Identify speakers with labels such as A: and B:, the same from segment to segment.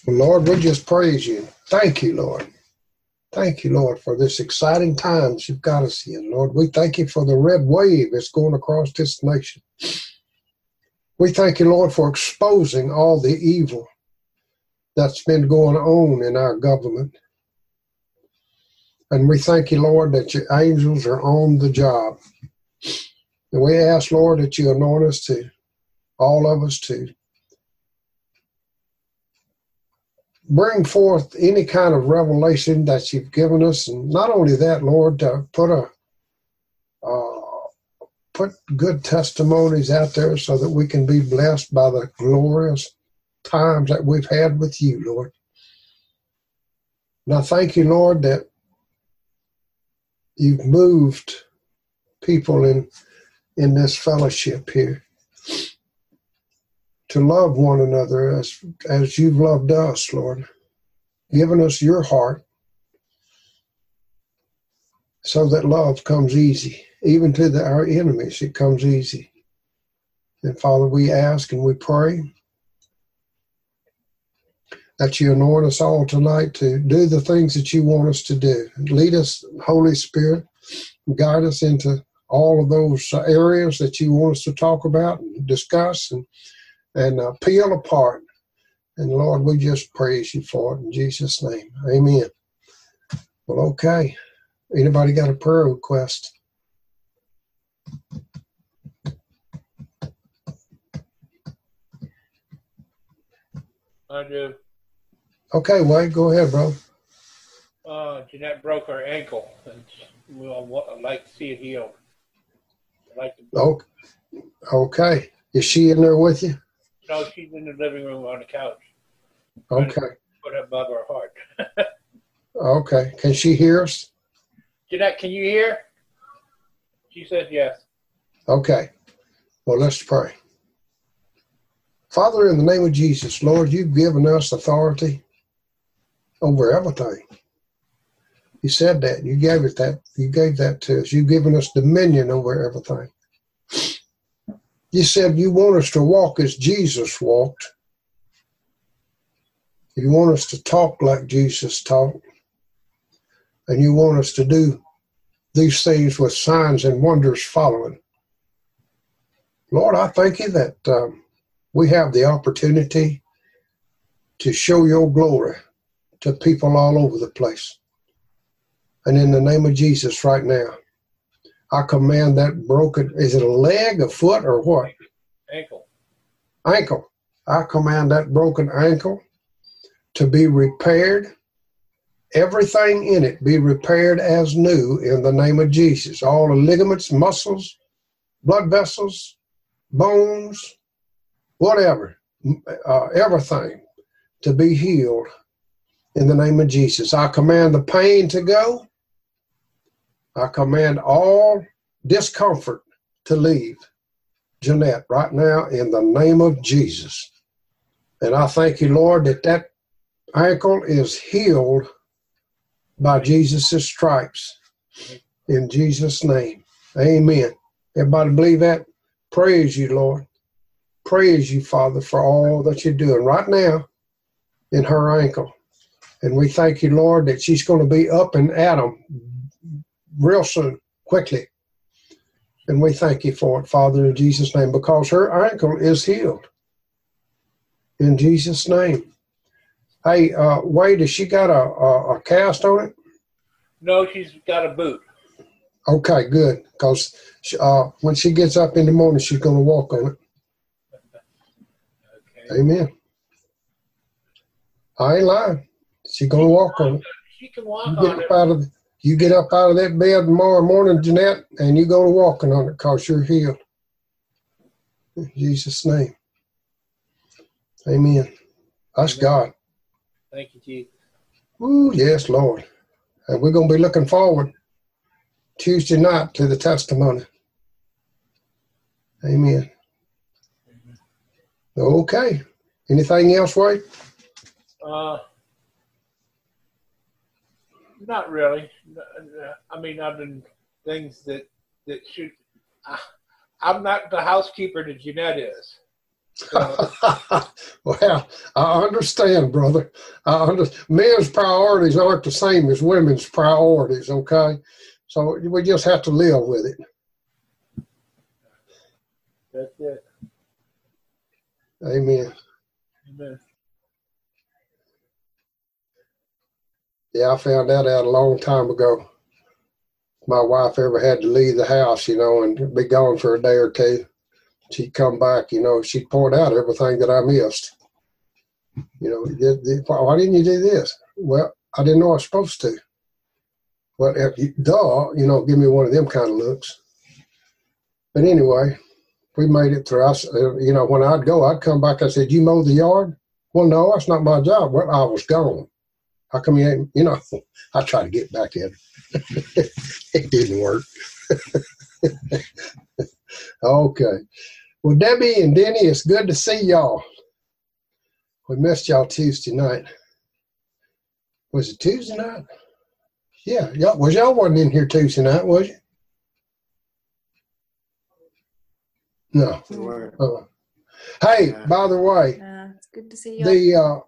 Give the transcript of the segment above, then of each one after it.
A: Lord, we just praise you. Thank you, Lord. Thank you, Lord, for this exciting times you've got us in. Lord, we thank you for the red wave that's going across this nation. We thank you, Lord, for exposing all the evil that's been going on in our government. And we thank you, Lord, that your angels are on the job. And we ask, Lord, that you anoint us to, all of us to, bring forth any kind of revelation that you've given us. And not only that, Lord, to put good testimonies out there so that we can be blessed by the glorious times that we've had with you, Lord. And I thank you, Lord, that you've moved people in this fellowship here to love one another as you've loved us, Lord, giving us your heart so that love comes easy. Even to our enemies, it comes easy. And Father, we ask and we pray that you anoint us all tonight to do the things that you want us to do. Lead us, Holy Spirit, guide us into all of those areas that you want us to talk about and discuss and peel apart. And Lord, we just praise you for it in Jesus' name. Amen. Well, okay. Anybody got a prayer request?
B: I do.
A: Okay, Wade, go ahead, bro.
B: Jeanette broke her ankle, and I'd like to see it healed. I'd like to.
A: Okay. Is she in there with you?
B: No, she's in the living room on the couch.
A: Okay.
B: Put her above her heart.
A: Okay. Can she hear us?
B: Jeanette, can you hear? She said yes.
A: Okay. Well, let's pray. Father, in the name of Jesus, Lord, you've given us authority over everything. You said that. You gave that to us. You've given us dominion over everything. You said you want us to walk as Jesus walked. You want us to talk like Jesus talked. And you want us to do these things with signs and wonders following. Lord, I thank you that we have the opportunity to show your glory to people all over the place. And in the name of Jesus right now, I command that broken, is it a leg, a foot, or what?
B: Ankle.
A: Ankle. I command that broken ankle to be repaired. Everything in it be repaired as new in the name of Jesus. All the ligaments, muscles, blood vessels, bones, whatever, everything to be healed in the name of Jesus. I command the pain to go. I command all discomfort to leave Jeanette right now in the name of Jesus. And I thank you, Lord, that ankle is healed by Jesus' stripes. In Jesus' name. Amen. Everybody believe that? Praise you, Lord. Praise you, Father, for all that you're doing right now in her ankle. And we thank you, Lord, that she's going to be up and at 'em real soon, quickly. And we thank you for it, Father, in Jesus' name, because her ankle is healed. In Jesus' name. Hey, Wade, has she got a cast on it?
B: No, she's got a boot.
A: Okay, good. Because when she gets up in the morning, she's going to walk on it.
B: Okay.
A: Amen. I ain't lying. She's going to walk on it.
B: She can walk on it.
A: You get up out of that bed tomorrow morning, Jeanette, and you go to walking on it because you're healed. In Jesus' name. Amen. That's
B: Amen.
A: God.
B: Thank you, Jesus.
A: Ooh, yes, Lord. And we're going to be looking forward Tuesday night to the testimony. Amen. Okay. Anything else, Wade?
B: Not really. I mean, other than things that should. I'm not the housekeeper that Jeanette is.
A: Well, I understand, brother. Men's priorities aren't the same as women's priorities, okay? So we just have to live with it.
B: That's it.
A: Amen.
B: Amen.
A: Yeah, I found that out a long time ago. My wife ever had to leave the house, and be gone for a day or two. She'd come back, she'd point out everything that I missed. Why didn't you do this? Well, I didn't know I was supposed to. Well, give me one of them kind of looks. But anyway, we made it through. When I'd go, I'd come back. I said, "You mow the yard?" Well, no, that's not my job. Well, I was gone. How come you ain't, I tried to get back in. It didn't work. Okay. Well, Debbie and Denny, it's good to see y'all. We missed y'all Tuesday night. Was it Tuesday night? Yeah. Y'all wasn't in here Tuesday night, was you? No. Hey, by the way,
C: it's good to see you.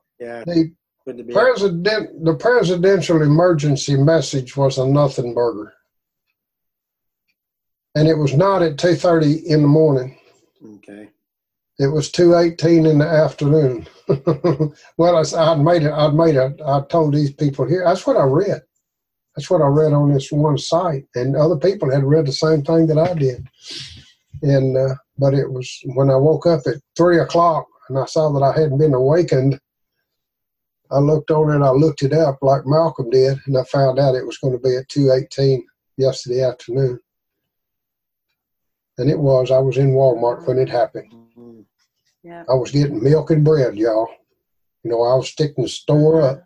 A: The presidential emergency message was a nothing burger, and it was not at 2:30 in the morning.
D: Okay.
A: It was 2:18 in the afternoon. Well, I told these people here. That's what I read. That's what I read on this one site, and other people had read the same thing that I did. And but it was when I woke up at 3:00 and I saw that I hadn't been awakened. I looked on it. I looked it up like Malcolm did, and I found out it was going to be at 2:18 yesterday afternoon. And it was. I was in Walmart when it happened.
C: Yeah.
A: I was getting milk and bread, y'all. I was sticking the store up.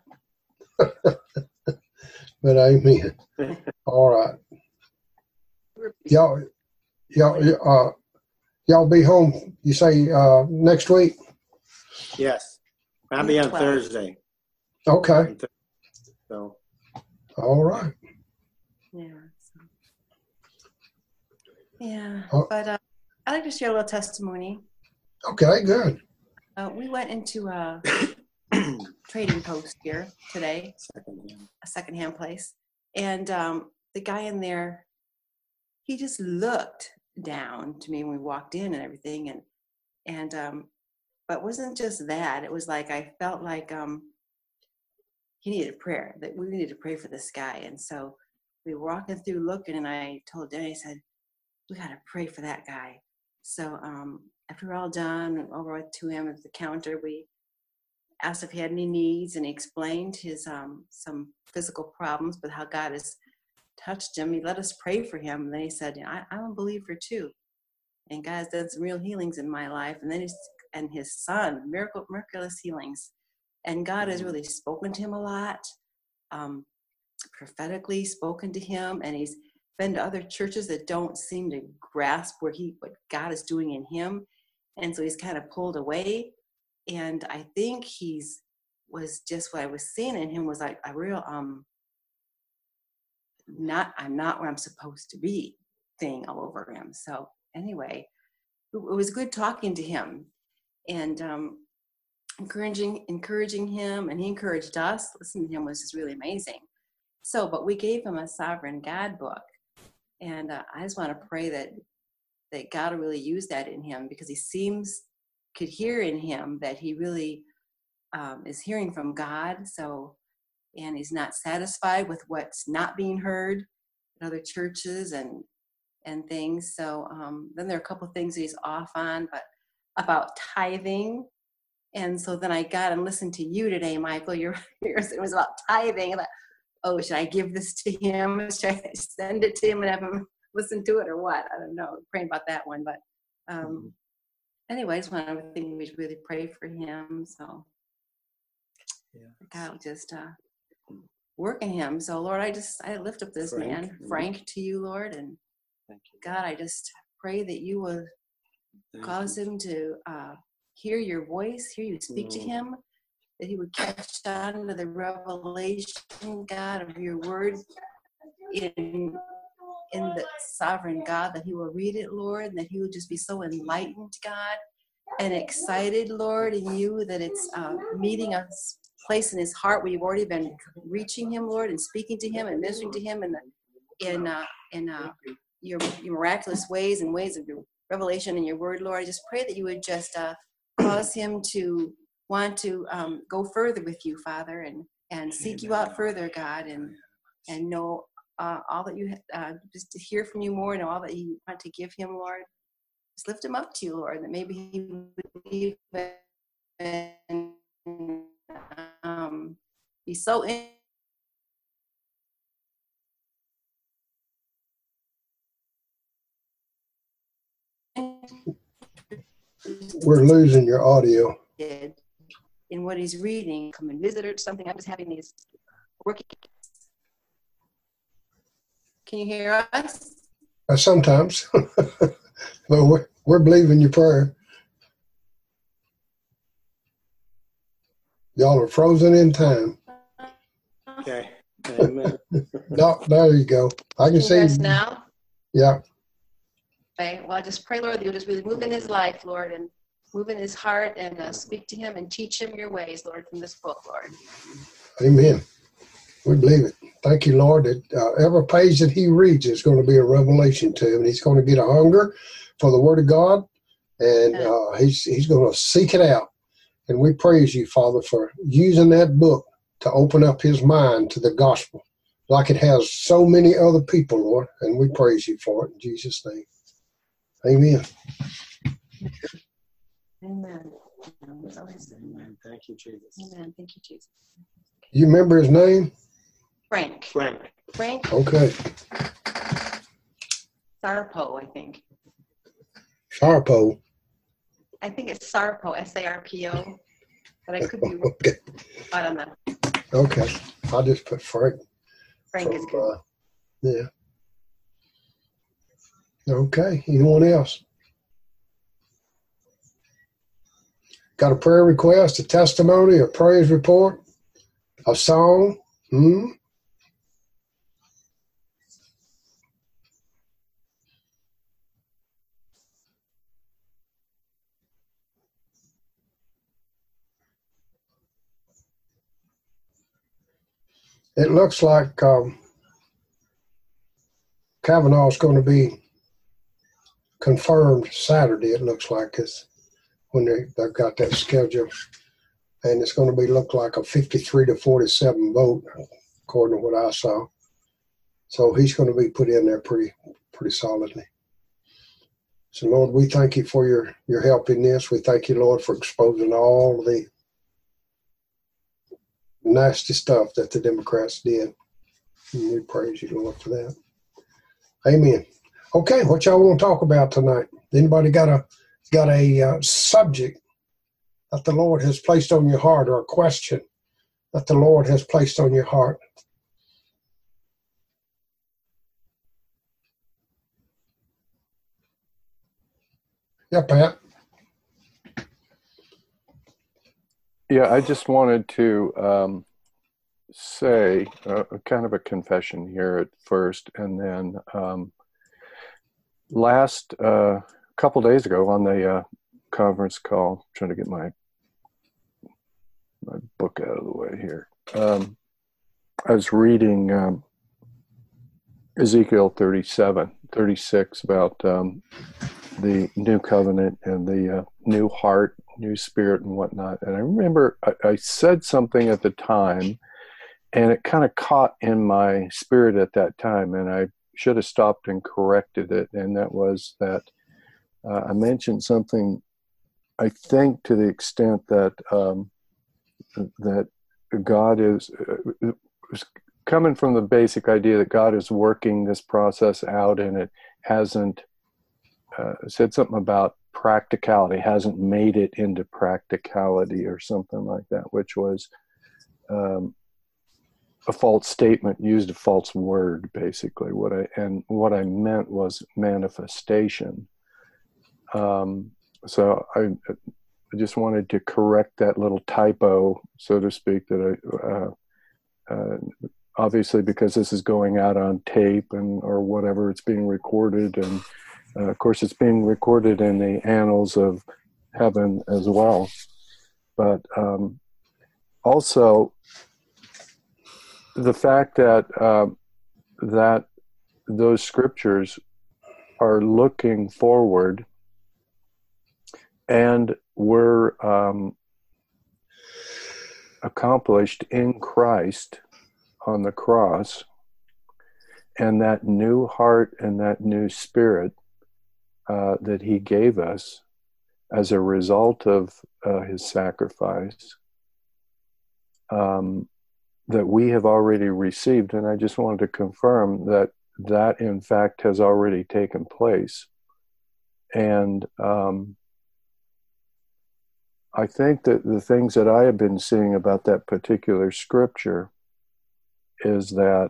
A: But amen. All right. Y'all be home, you say, next week?
D: Yes. I'll be on Thursday.
A: Okay.
D: So.
A: All right.
C: Yeah. But I'd like to share a little testimony.
A: Okay, good.
C: We went into a trading post here today, a secondhand place. And the guy in there, he just looked down to me when we walked in and everything. But it wasn't just that. It was like I felt like he needed prayer, that we needed to pray for this guy. And so we were walking through looking, and I told Danny, I said, we got to pray for that guy. So after we're all done and over to him at the counter, we asked if he had any needs, and he explained his some physical problems, but how God has touched him. He let us pray for him. And then he said, I'm a believer too. And God's done some real healings in my life. And then his son, miraculous healings. And God has really spoken to him a lot, prophetically spoken to him. And he's been to other churches that don't seem to grasp what God is doing in him. And so he's kind of pulled away. And I think was just what I was seeing in him was like a real, I'm not where I'm supposed to be thing all over him. So anyway, it was good talking to him and encouraging him, and he encouraged us. Listening to him was just really amazing. So, but we gave him a Sovereign God book, and I just want to pray that God will really use that in him, because he could hear in him that he really is hearing from God. So, and he's not satisfied with what's not being heard in other churches and things. So then there are a couple of things he's off on, but about tithing. And so then I got and listened to you today, Michael. It was about tithing. I thought, oh, should I give this to him? Should I send it to him and have him listen to it or what? I don't know. Praying about that one. But anyway, I just want everything we really pray for him. So God will just work in him. So Lord, I lift up this man, Frank, to you, Lord. And God, I just pray that you will cause him to hear your voice, hear you speak to him, that he would catch on to the revelation, God, of your word in the Sovereign God, that he will read it, Lord, and that he will just be so enlightened, God, and excited, Lord, in you, that it's meeting a place in his heart where you've already been reaching him, Lord, and speaking to him and ministering to him in your miraculous ways and ways of your revelation and your word, Lord. I just pray that you would just cause him to want to go further with you, Father, and seek you out further, God, and know all that you just to hear from you more, and all that you want to give him, Lord. Just lift him up to you, Lord, that maybe he would even be so
A: We're losing your audio.
C: in what he's reading. Come and visit or something. I'm just having these working. Can you hear us?
A: Sometimes. Well, we're believing your prayer. Y'all are frozen in time.
D: Okay. Amen.
A: No, there you go. I can see
C: us now.
A: Yeah.
C: Okay. Well, I just pray, Lord, that you'll just really move in his life, Lord, and move in his heart, and speak to him and teach him your ways, Lord, from this book, Lord.
A: Amen. We believe it. Thank you, Lord, that every page that he reads is going to be a revelation to him. And he's going to get a hunger for the Word of God, and he's going to seek it out. And we praise you, Father, for using that book to open up his mind to the gospel like it has so many other people, Lord. And we praise you for it in Jesus' name. Amen.
C: Amen.
D: Amen. Thank you, Jesus.
C: Amen. Thank you, Jesus.
A: You remember his name?
C: Frank.
A: Okay.
C: Sarpo, I think.
A: Sarpo.
C: I think it's Sarpo, S-A-R-P-O, but I could be wrong.
A: Okay.
C: I don't know.
A: Okay. I'll just put Frank.
C: Frank is good.
A: Yeah. Okay. Anyone else? Got a prayer request, a testimony, a praise report, a song? It looks like Kavanaugh's going to be confirmed Saturday. It looks like it's when they've got that schedule, and it's going to be look like a 53-47 vote, according to what I saw. So he's going to be put in there pretty solidly. So Lord, we thank you for your help in this. We thank you, Lord, for exposing all the nasty stuff that the Democrats did. And we praise you, Lord, for that. Amen. Okay, what y'all want to talk about tonight? Anybody got a subject that the Lord has placed on your heart, or a question that the Lord has placed on your heart? Yeah, Pat.
E: Yeah, I just wanted to say kind of a confession here at first, and then last couple days ago on the conference call, trying to get my book out of the way here. I was reading Ezekiel 36 about the new covenant and the new heart, new spirit and whatnot. And I remember I said something at the time, and it kind of caught in my spirit at that time, and I should have stopped and corrected it. And that was that I mentioned something, I think, to the extent that that God is coming from the basic idea that God is working this process out, and it hasn't said something about practicality, hasn't made it into practicality or something like that, which was a false statement, used a false word, basically. What I meant was manifestation. So I just wanted to correct that little typo, so to speak, that obviously, because this is going out on tape or whatever, it's being recorded, and of course it's being recorded in the annals of heaven as well. But also the fact that that those scriptures are looking forward and were accomplished in Christ on the cross, and that new heart and that new spirit that he gave us as a result of his sacrifice, that we have already received. And I just wanted to confirm that that in fact has already taken place. And I think that the things that I have been seeing about that particular scripture is that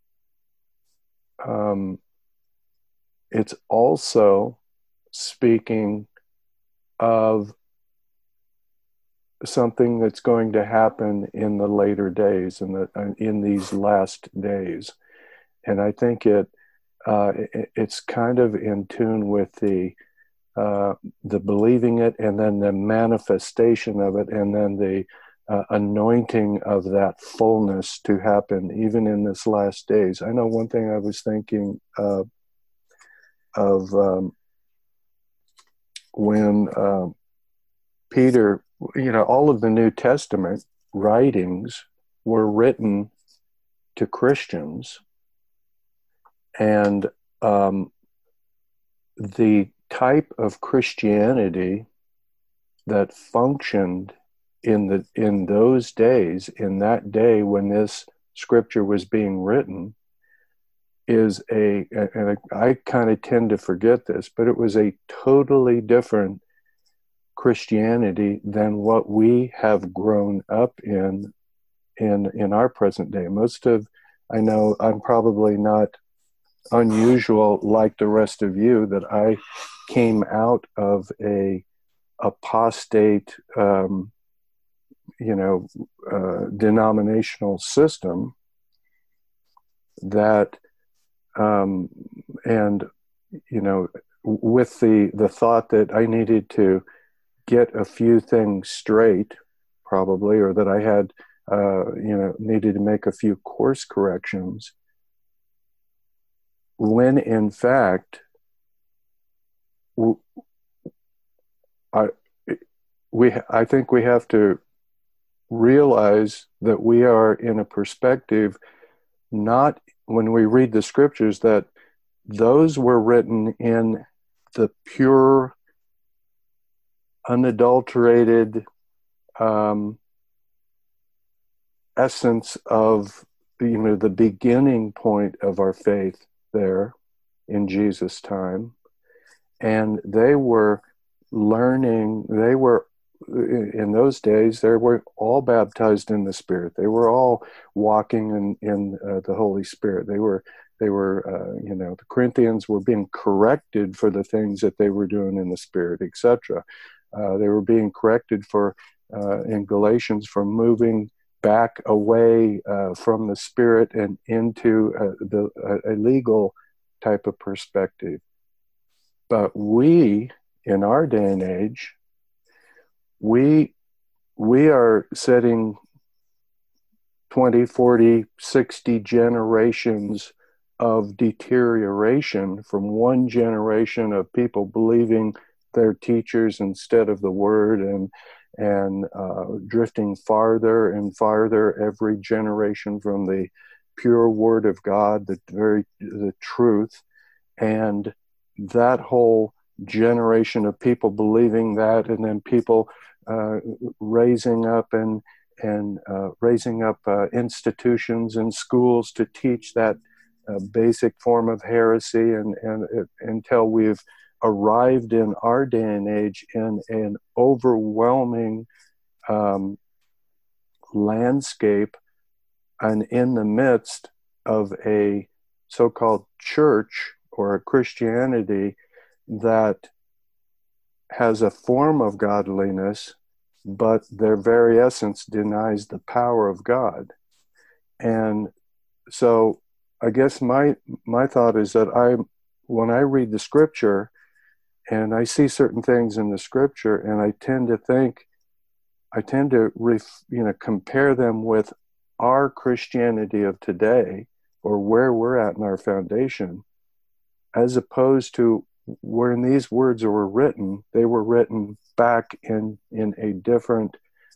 E: it's also speaking of something that's going to happen in the later days, in these last days. And I think it's kind of in tune with the believing it, and then the manifestation of it, and then the anointing of that fullness to happen even in this last days. I know one thing I was thinking of when Peter, all of the New Testament writings were written to Christians, and the type of Christianity that functioned in those days, in that day when this scripture was being written, is and I kind of tend to forget this, but it was a totally different Christianity than what we have grown up in our present day. I know I'm probably not unusual like the rest of you, that I came out of a apostate denominational system that with the thought that I needed to get a few things straight, probably, or that I had needed to make a few course corrections, when in fact I think we have to realize that we are in a perspective, not when we read the scriptures, that those were written in the pure, unadulterated essence of the beginning point of our faith there in Jesus' time. And they were learning, in those days, they were all baptized in the Spirit. They were all walking in the Holy Spirit. They were the Corinthians were being corrected for the things that they were doing in the Spirit, etc. They were being corrected in Galatians for moving back away from the Spirit and into a legal type of perspective. But we, in our day and age, we are setting 20, 40, 60 generations of deterioration from one generation of people believing their teachers instead of the Word, and drifting farther and farther every generation from the pure Word of God, the truth, and that whole generation of people believing that, and then people raising up institutions and schools to teach that basic form of heresy, and until we've arrived in our day and age in an overwhelming landscape, and in the midst of a so-called church or a Christianity that has a form of godliness, but their very essence denies the power of God. And so I guess my thought is that when I read the scripture and I see certain things in the scripture, and I tend to compare them with our Christianity of today, or where we're at in our foundation, as opposed to when these words were written. They were written back in a different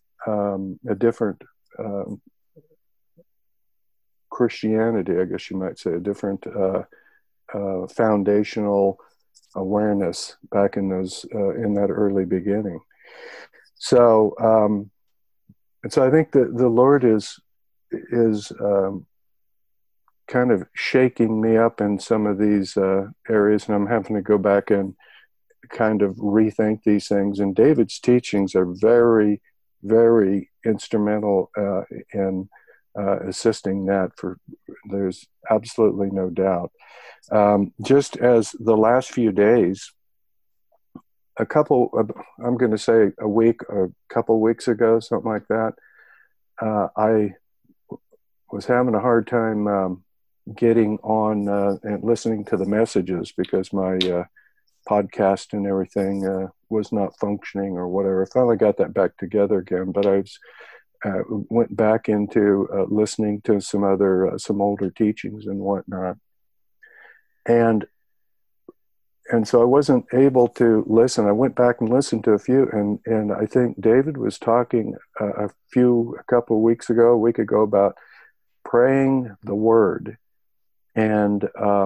E: Christianity, I guess you might say, a different foundational awareness back in those in that early beginning. So and so I think that the Lord is kind of shaking me up in some of these areas, and I'm having to go back and kind of rethink these things. And David's teachings are very, very instrumental in assisting that. There's absolutely no doubt. Just as the last few days, a couple weeks ago, something like that, I was having a hard time getting on and listening to the messages because my podcast and everything was not functioning or whatever. I finally got that back together again, but I went back into listening to some older teachings and whatnot. And so I wasn't able to listen. I went back and listened to a few, and I think David was talking a couple of weeks ago, a week ago, about praying the word. And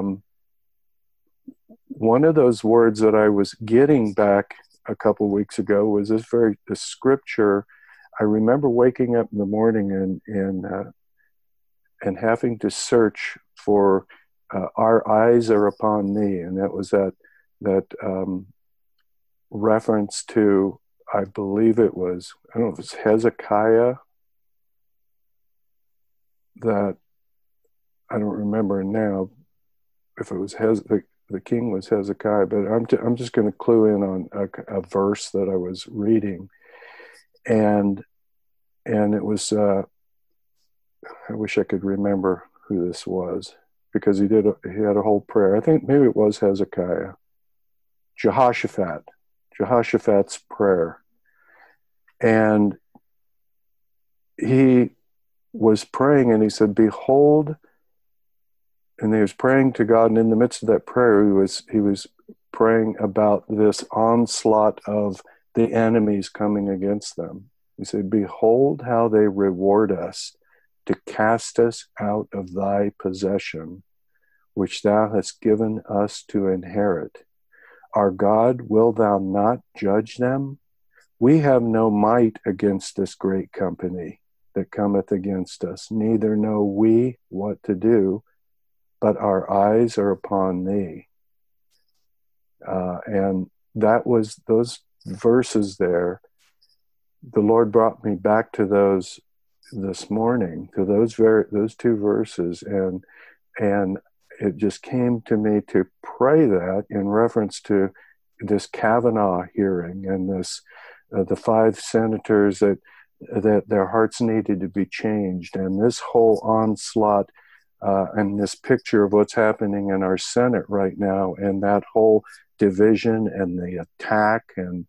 E: one of those words that I was getting back a couple of weeks ago was the scripture. I remember waking up in the morning and having to search for our eyes are upon thee, and that was that reference to, I believe it was, I don't know if it's Hezekiah, that I don't remember now if it was the king was Hezekiah, but I'm just going to clue in on a verse that I was reading, and it was I wish I could remember who this was, because he had a whole prayer. I think maybe it was Hezekiah. Jehoshaphat's prayer. And he was praying, and he said, behold, and he was praying to God, and in the midst of that prayer, he was praying about this onslaught of the enemies coming against them. He said, behold how they reward us, to cast us out of thy possession, which thou hast given us to inherit. Our God, will thou not judge them? We have no might against this great company that cometh against us, neither know we what to do, but our eyes are upon thee. And that was those verses there. The Lord brought me back to those this morning, to those two verses, and it just came to me to pray that in reference to this Kavanaugh hearing and this the 5 senators that their hearts needed to be changed, and this whole onslaught and this picture of what's happening in our Senate right now, and that whole division and the attack, and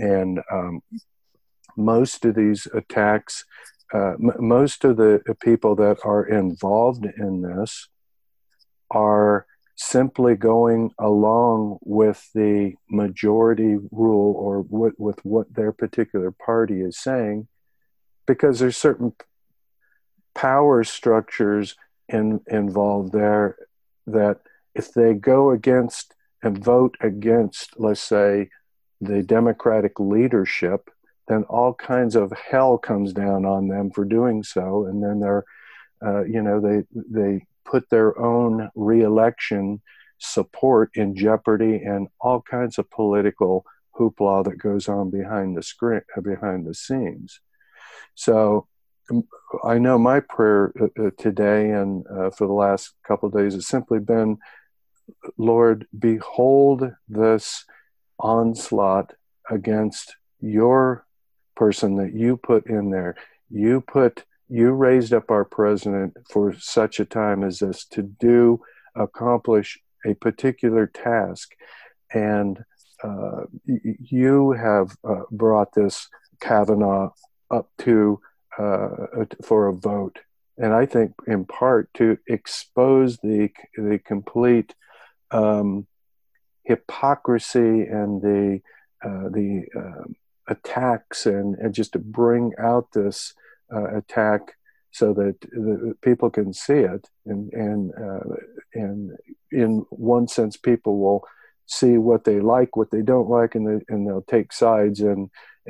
E: most of these attacks, most of the people that are involved in this are simply going along with the majority rule, or with what their particular party is saying, because there's certain power structures involved there that if they go against and vote against, let's say, the Democratic leadership, then all kinds of hell comes down on them for doing so, and then they're, they put their own re-election support in jeopardy, and all kinds of political hoopla that goes on behind the scenes. So I know my prayer today and for the last couple of days has simply been, Lord, behold this onslaught against your person that you put in there. You raised up our president for such a time as this to accomplish a particular task. And you have brought this Kavanaugh up to for a vote, and I think in part to expose the complete hypocrisy and the attacks, and just to bring out this attack so that the people can see it, and in one sense, people will see what they like, what they don't like, and they'll take sides, and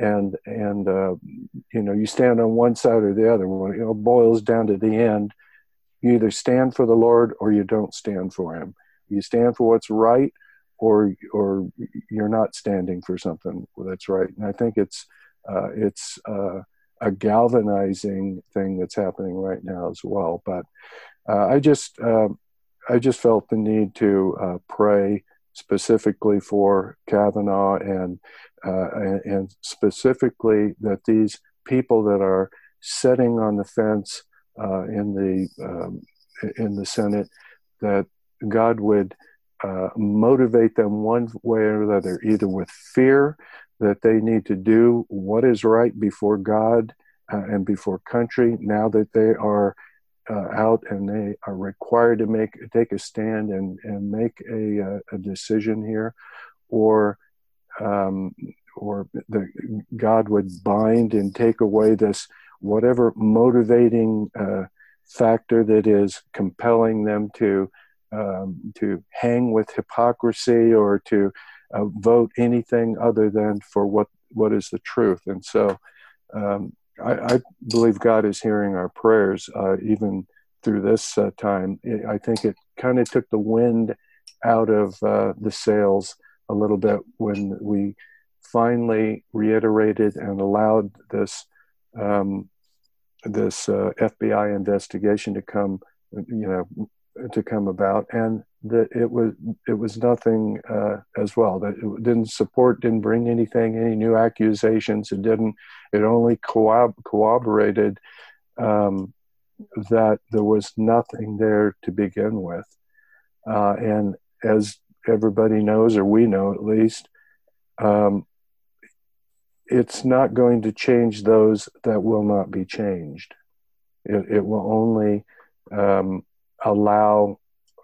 E: you stand on one side or the other. When it boils down to the end, you either stand for the Lord or you don't stand for Him. You stand for what's right, or you're not standing for something that's right. And I think it's a galvanizing thing that's happening right now as well. But I just felt the need to pray specifically for Kavanaugh, and specifically that these people that are sitting on the fence in the Senate, that God would motivate them one way or the other, either with fear that they need to do what is right before God and before country, now that they are out and they are required to take a stand and make a decision here, or God would bind and take away this whatever motivating factor that is compelling them to hang with hypocrisy, or to vote anything other than for what is the truth. And so I believe God is hearing our prayers even through this time. I think it kind of took the wind out of the sails a little bit when we finally reiterated and allowed this FBI investigation to come about, and that it was nothing as well. That it didn't bring any new accusations. It only corroborated that there was nothing there to begin with. And as everybody knows, or we know at least, it's not going to change those that will not be changed. It will only allow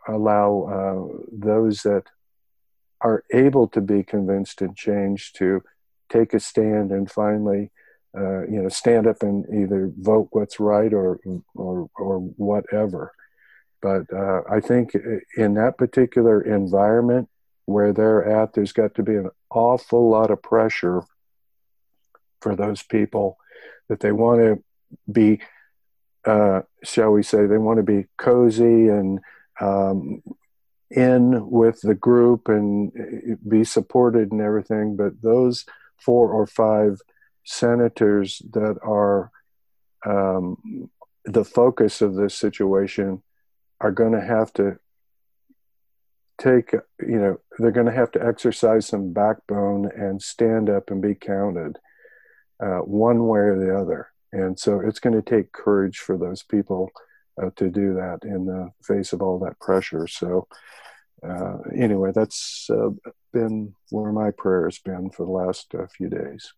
E: those that are able to be convinced and changed to take a stand and finally stand up and either vote what's right or whatever. But I think in that particular environment where they're at, there's got to be an awful lot of pressure for those people that they want to be, shall we say, they want to be cozy and in with the group and be supported and everything. But those 4 or 5 senators that are the focus of this situation are going to have to they're going to have to exercise some backbone and stand up and be counted one way or the other. And so it's going to take courage for those people to do that in the face of all that pressure. So anyway, that's been where my prayer has been for the last few days.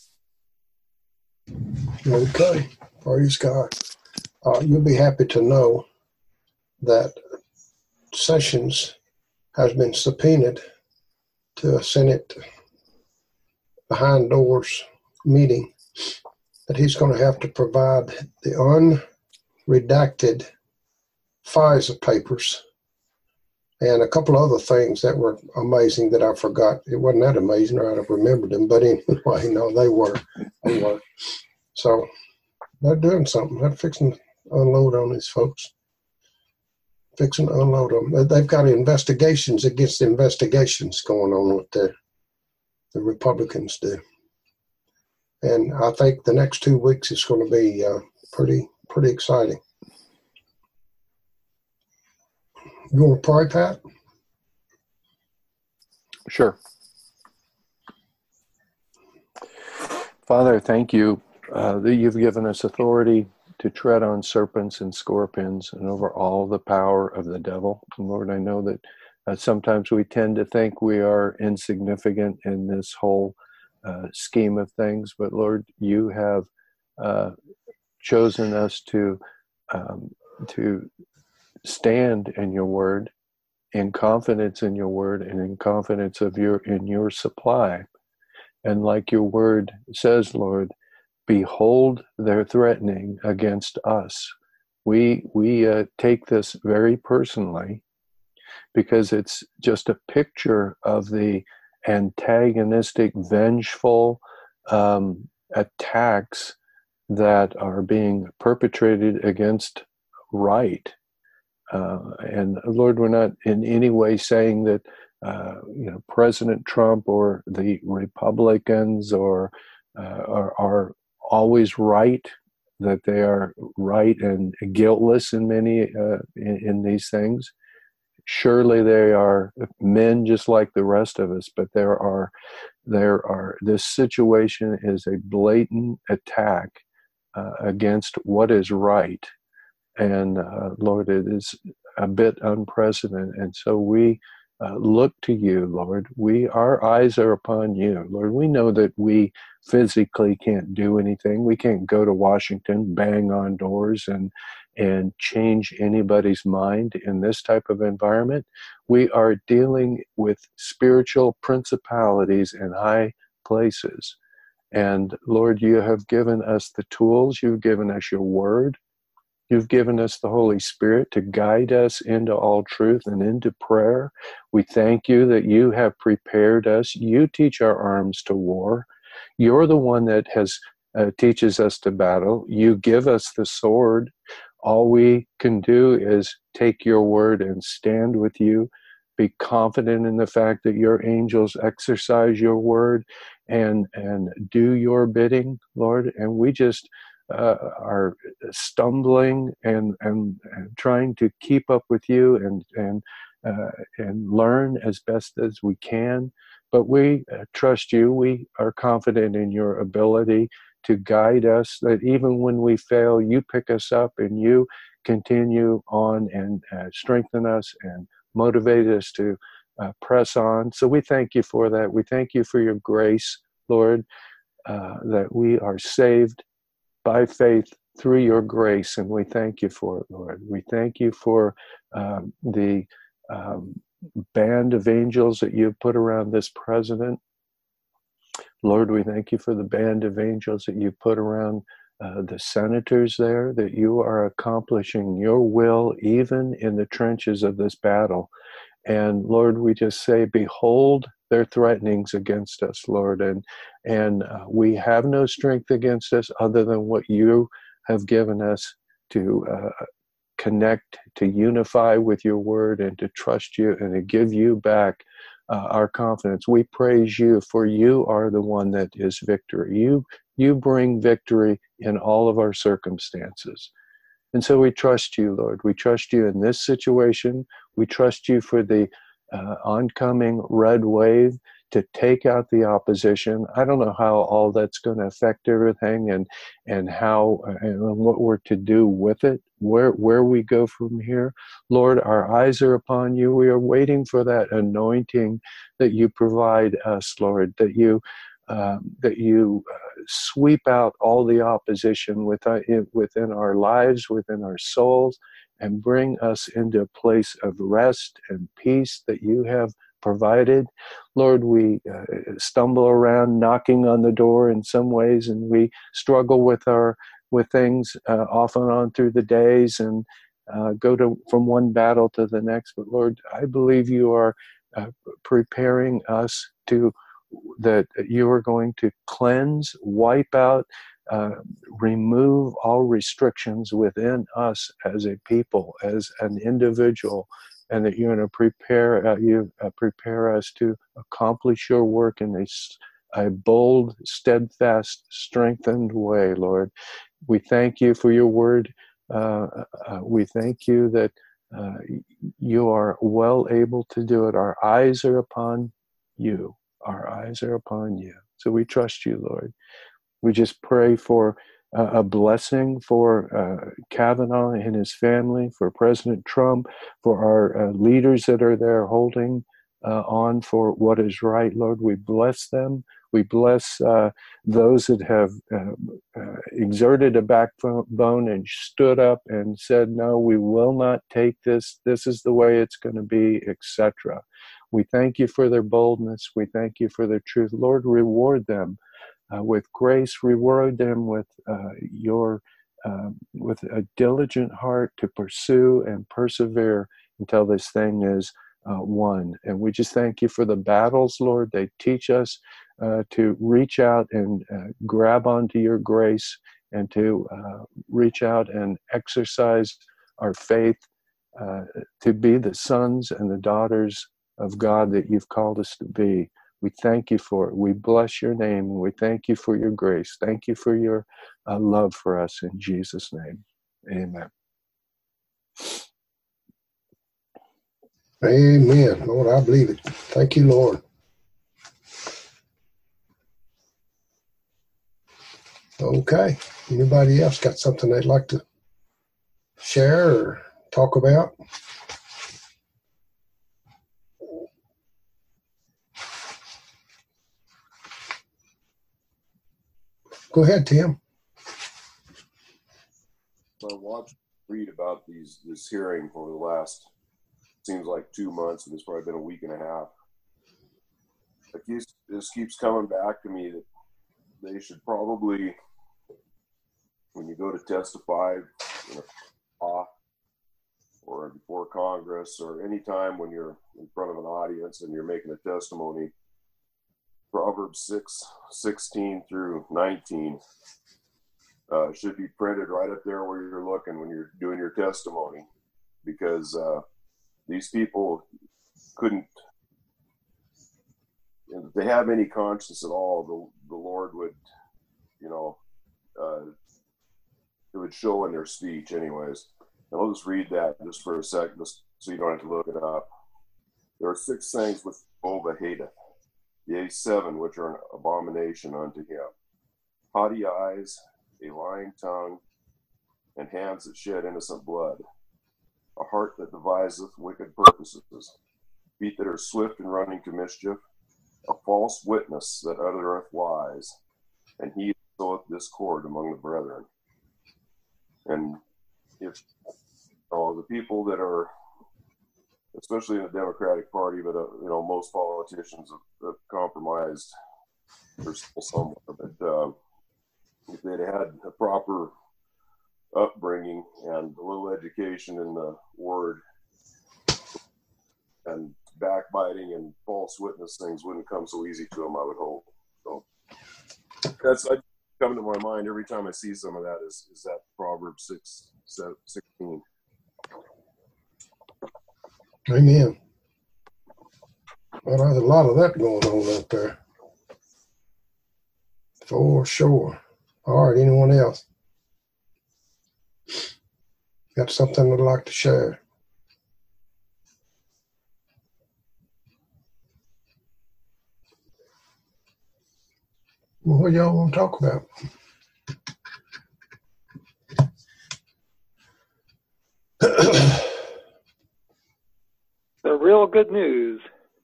A: Okay, praise God. You'll be happy to know that Sessions has been subpoenaed to a Senate behind doors meeting, that he's going to have to provide the unredacted FISA papers and a couple other things that were amazing that I forgot. It wasn't that amazing, or I'd have remembered them, but anyway, no, they were. So they're doing something. They're fixing to unload on these folks. Fixing to unload them. They've got investigations against investigations going on with the Republicans do. And I think the next 2 weeks is going to be pretty exciting. You want to pray, Pat?
E: Sure. Father, thank you that you've given us authority to tread on serpents and scorpions and over all the power of the devil. And Lord, I know that Sometimes we tend to think we are insignificant in this whole scheme of things, but Lord, you have chosen us to stand in your word, in confidence in your word, and in confidence in your supply. And like your word says, Lord, behold their threatening against us. We take this very personally, because it's just a picture of the antagonistic, vengeful attacks that are being perpetrated against right. And Lord, we're not in any way saying that President Trump or the Republicans are always right, that they are right and guiltless in many in these things. Surely they are men just like the rest of us, but there are this situation is a blatant attack against what is right. And Lord, it is a bit unprecedented. And so we look to you, Lord. Our eyes are upon you, Lord. We know that we physically can't do anything. We can't go to Washington, bang on doors, and change anybody's mind in this type of environment. We are dealing with spiritual principalities in high places. And Lord, you have given us the tools. You've given us your word. You've given us the Holy Spirit to guide us into all truth and into prayer. We thank you that you have prepared us. You teach our arms to war. You're the one that teaches us to battle. You give us the sword. All we can do is take your word and stand with you, be confident in the fact that your angels exercise your word and do your bidding, Lord. And we just are stumbling and trying to keep up with you and learn as best as we can. But we trust you. We are confident in your ability to guide us, that even when we fail, you pick us up and you continue on and strengthen us and motivate us to press on. So we thank you for that. We thank you for your grace, Lord, that we are saved by faith through your grace, and we thank you for it, Lord. We thank you for the band of angels that you've put around this president. Lord, we thank you for the band of angels that you put around the senators there, that you are accomplishing your will even in the trenches of this battle. And Lord, we just say, behold their threatenings against us, Lord. And we have no strength against us other than what you have given us to connect, to unify with your word, and to trust you and to give you back our confidence. We praise you, for you are the one that is victory. You bring victory in all of our circumstances. And so we trust you, Lord. We trust you in this situation. We trust you for the oncoming red wave to take out the opposition. I don't know how all that's going to affect everything and how and what we're to do with it, where we go from here. Lord, our eyes are upon you. We are waiting for that anointing that you provide us, Lord, that you sweep out all the opposition within our lives, within our souls, and bring us into a place of rest and peace that you have provided. Lord, we stumble around knocking on the door in some ways, and we struggle with things off and on through the days and go from one battle to the next. But Lord, I believe you are preparing us that you are going to cleanse, wipe out, remove all restrictions within us as a people, as an individual, and that you're going to prepare us to accomplish your work in a bold, steadfast, strengthened way, Lord. We thank you for your word. We thank you that you are well able to do it. Our eyes are upon you. Our eyes are upon you. So we trust you, Lord. We just pray for a blessing for Kavanaugh and his family, for President Trump, for our leaders that are there holding on for what is right. Lord, we bless them. We bless those that have exerted a backbone and stood up and said, no, we will not take this. This is the way it's going to be, etc. We thank you for their boldness. We thank you for their truth. Lord, reward them with grace. Reward them with with a diligent heart to pursue and persevere until this thing is won. And we just thank you for the battles, Lord. They teach us to reach out and grab onto your grace, and to reach out and exercise our faith to be the sons and the daughters of God that you've called us to be. We thank you for it. We bless your name. We thank you for your grace. Thank you for your love for us, in Jesus' name. Amen.
A: Amen. Lord, I believe it. Thank you, Lord. Okay. Anybody else got something they'd like to share or talk about? Go ahead, Tim.
F: I watched, read about this hearing over the last, seems like 2 months, and it's probably been a week and a half. This keeps coming back to me that they should probably, when you go to testify in a law or before Congress, or any time when you're in front of an audience and you're making a testimony, Proverbs 6:16 through 19 should be printed right up there where you're looking when you're doing your testimony, because these people couldn't, if they have any conscience at all, the Lord would, it would show in their speech anyways. And I'll just read that just for a second, just so you don't have to look it up. There are 6 things which Jehovah hateth, yea, 7 which are an abomination unto him: haughty eyes, a lying tongue, and hands that shed innocent blood, a heart that deviseth wicked purposes, feet that are swift in running to mischief, a false witness that uttereth lies, and he that soweth discord among the brethren. And if the people that are, especially in the Democratic Party, but most politicians have compromised or somewhat, but if they'd had a proper upbringing and a little education in the word, and backbiting and false witness things wouldn't come so easy to them, I would hope. So that's coming to my mind every time I see some of that is that Proverbs 6:16.
A: Amen. Well, there's a lot of that going on out there, for sure. All right, anyone else got something they'd like to share? Well, what y'all want to talk about?
G: The real good news.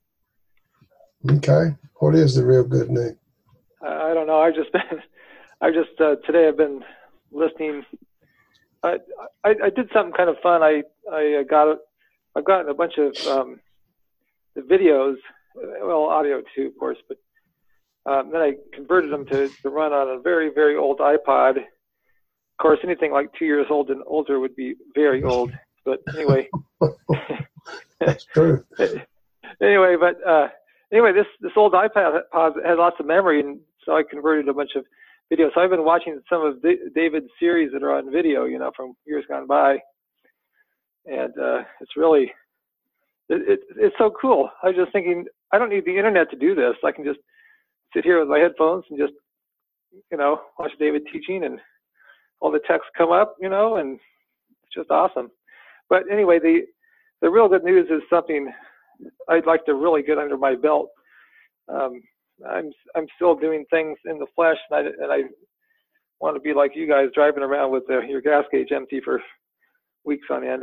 A: Okay. What is the real good news?
G: I don't know. Today I've been listening. I did something kind of fun. I've gotten a bunch of the videos, well, audio too, of course, but then I converted them to run on a very, very old iPod. Of course, anything like 2 years old and older would be very old. But anyway.
A: That's true.
G: Anyway, this old iPod has lots of memory, and so I converted a bunch of videos. So I've been watching some of David's series that are on video, from years gone by, and it's really it's so cool. I was just thinking, I don't need the internet to do this. I can just sit here with my headphones and just watch David teaching, and all the texts come up, and it's just awesome. But anyway, the real good news is something I'd like to really get under my belt. I'm still doing things in the flesh, and want to be like you guys, driving around with your gas gauge empty for weeks on end.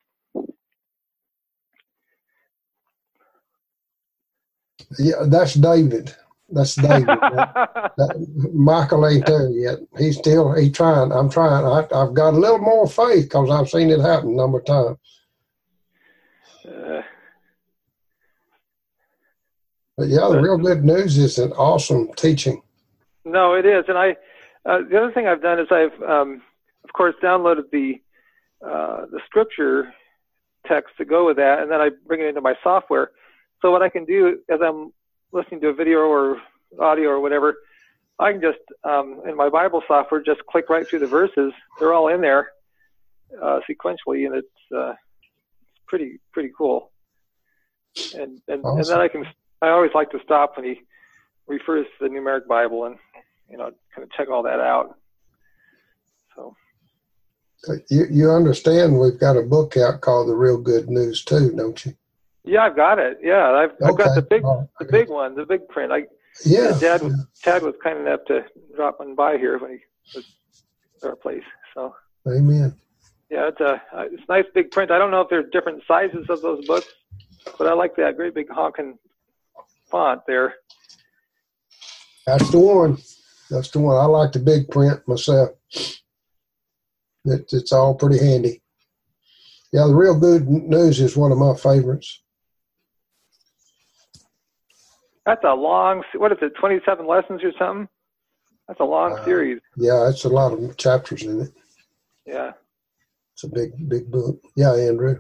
A: Yeah, that's David. That's David. Michael ain't there yet. He's trying. I'm trying. I've got a little more faith because I've seen it happen a number of times. But yeah, the real good news is an awesome teaching.
G: No, it is. And the other thing I've done is I've, of course, downloaded the scripture text to go with that, and then I bring it into my software. So what I can do as I'm listening to a video or audio or whatever, I can just, in my Bible software, just click right through the verses. They're all in there sequentially, and it's pretty cool. And
A: Awesome.
G: then I always like to stop when he refers to the numeric Bible and, kind of check all that out. So.
A: You understand we've got a book out called The Real Good News too, don't you?
G: Yeah, I've got it. Yeah, I've got the big one, the big print. Tad was kind enough to drop one by here when he was at our place. So.
A: Amen.
G: Yeah, it's a nice big print. I don't know if there's different sizes of those books, but I like that great big honking font there.
A: That's the one. I like the big print myself. It's all pretty handy. Yeah, The Real Good News is one of my favorites.
G: That's a long, what is it, 27 lessons or something? That's a long series.
A: Yeah, it's a lot of chapters in it.
G: Yeah.
A: It's a big book. Yeah, Andrew.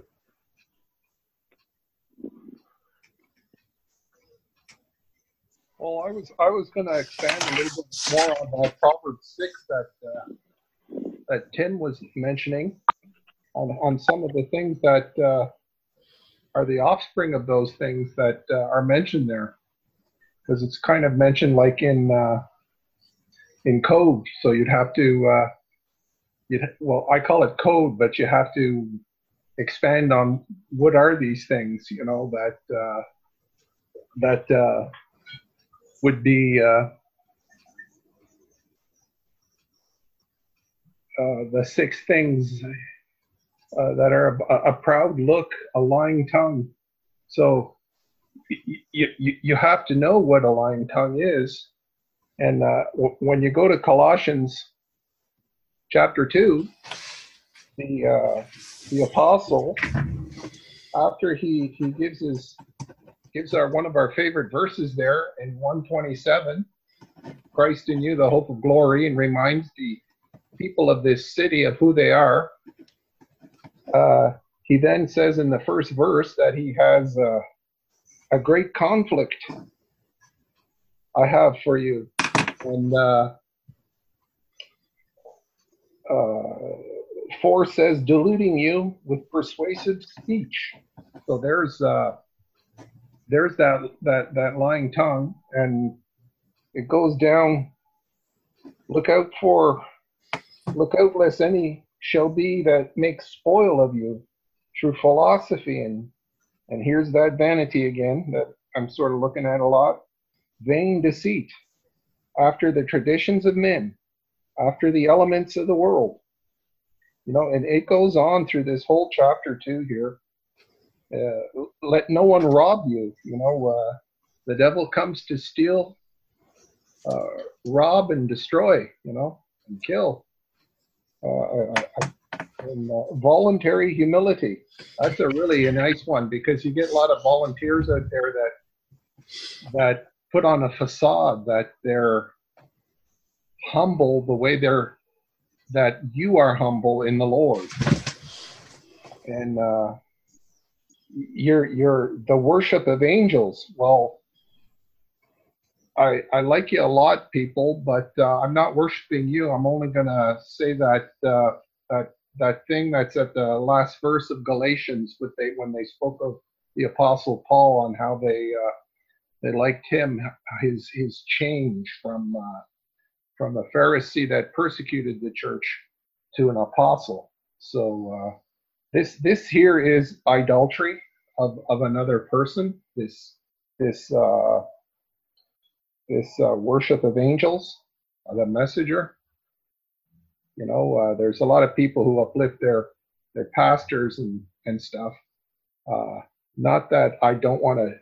H: Well, I was going to expand a little bit more on Proverbs 6 that Tim was mentioning on some of the things that are the offspring of those things that are mentioned there, because it's kind of mentioned like in code. So you'd have to well, I call it code, but you have to expand on what are these things, that would be the 6 things that are a proud look, a lying tongue. So you have to know what a lying tongue is. And when you go to Colossians chapter 2, the apostle, after he gives one of our favorite verses there in 127, Christ in you, the hope of glory, and reminds the people of this city of who they are. He then says in the first verse that he has a great conflict I have for you. And 4 says, deluding you with persuasive speech. So there's that lying tongue, and it goes down. Look out lest any shall be that makes spoil of you through philosophy, and here's that vanity again that I'm sort of looking at a lot. Vain deceit, after the traditions of men, after the elements of the world. And it goes on through this whole chapter 2 here. Let no one rob you. The devil comes to steal, rob, and destroy, and kill. And voluntary humility. That's a really nice one, because you get a lot of volunteers out there that put on a facade that they're humble the way that you are humble in the Lord. And you're the worship of angels. Well, I like you a lot, people, but I'm not worshiping you. I'm only going to say that that thing that's at the last verse of Galatians, when they spoke of the Apostle Paul on how they liked him, his change from a Pharisee that persecuted the church to an apostle. So this here is idolatry of another person. This worship of angels, the messenger. There's a lot of people who uplift their pastors and stuff. Not that I don't want to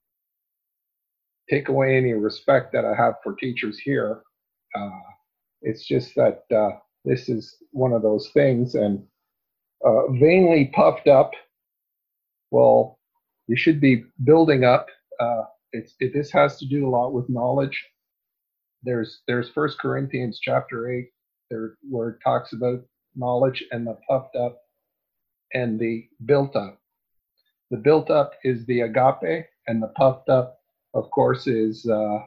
H: take away any respect that I have for teachers here. It's just that this is one of those things, and vainly puffed up. Well, you should be building up. This has to do a lot with knowledge. There's 1 Corinthians chapter 8 there, where it talks about knowledge and the puffed up and the built up. The built up is the agape, and the puffed up, of course, is the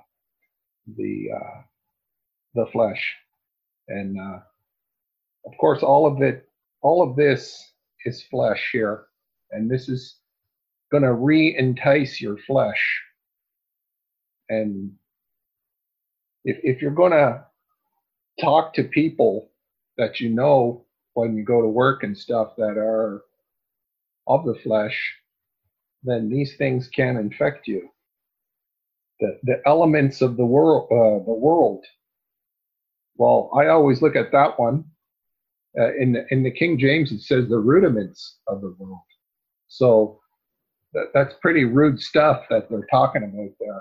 H: flesh. And of course, all of this is flesh here, and this is going to re-entice your flesh. And if you're going to talk to people that you know when you go to work and stuff that are of the flesh, then these things can infect you. The elements of the world. Well, I always look at that one. In the King James, it says the rudiments of the world. So that's pretty rude stuff that they're talking about there.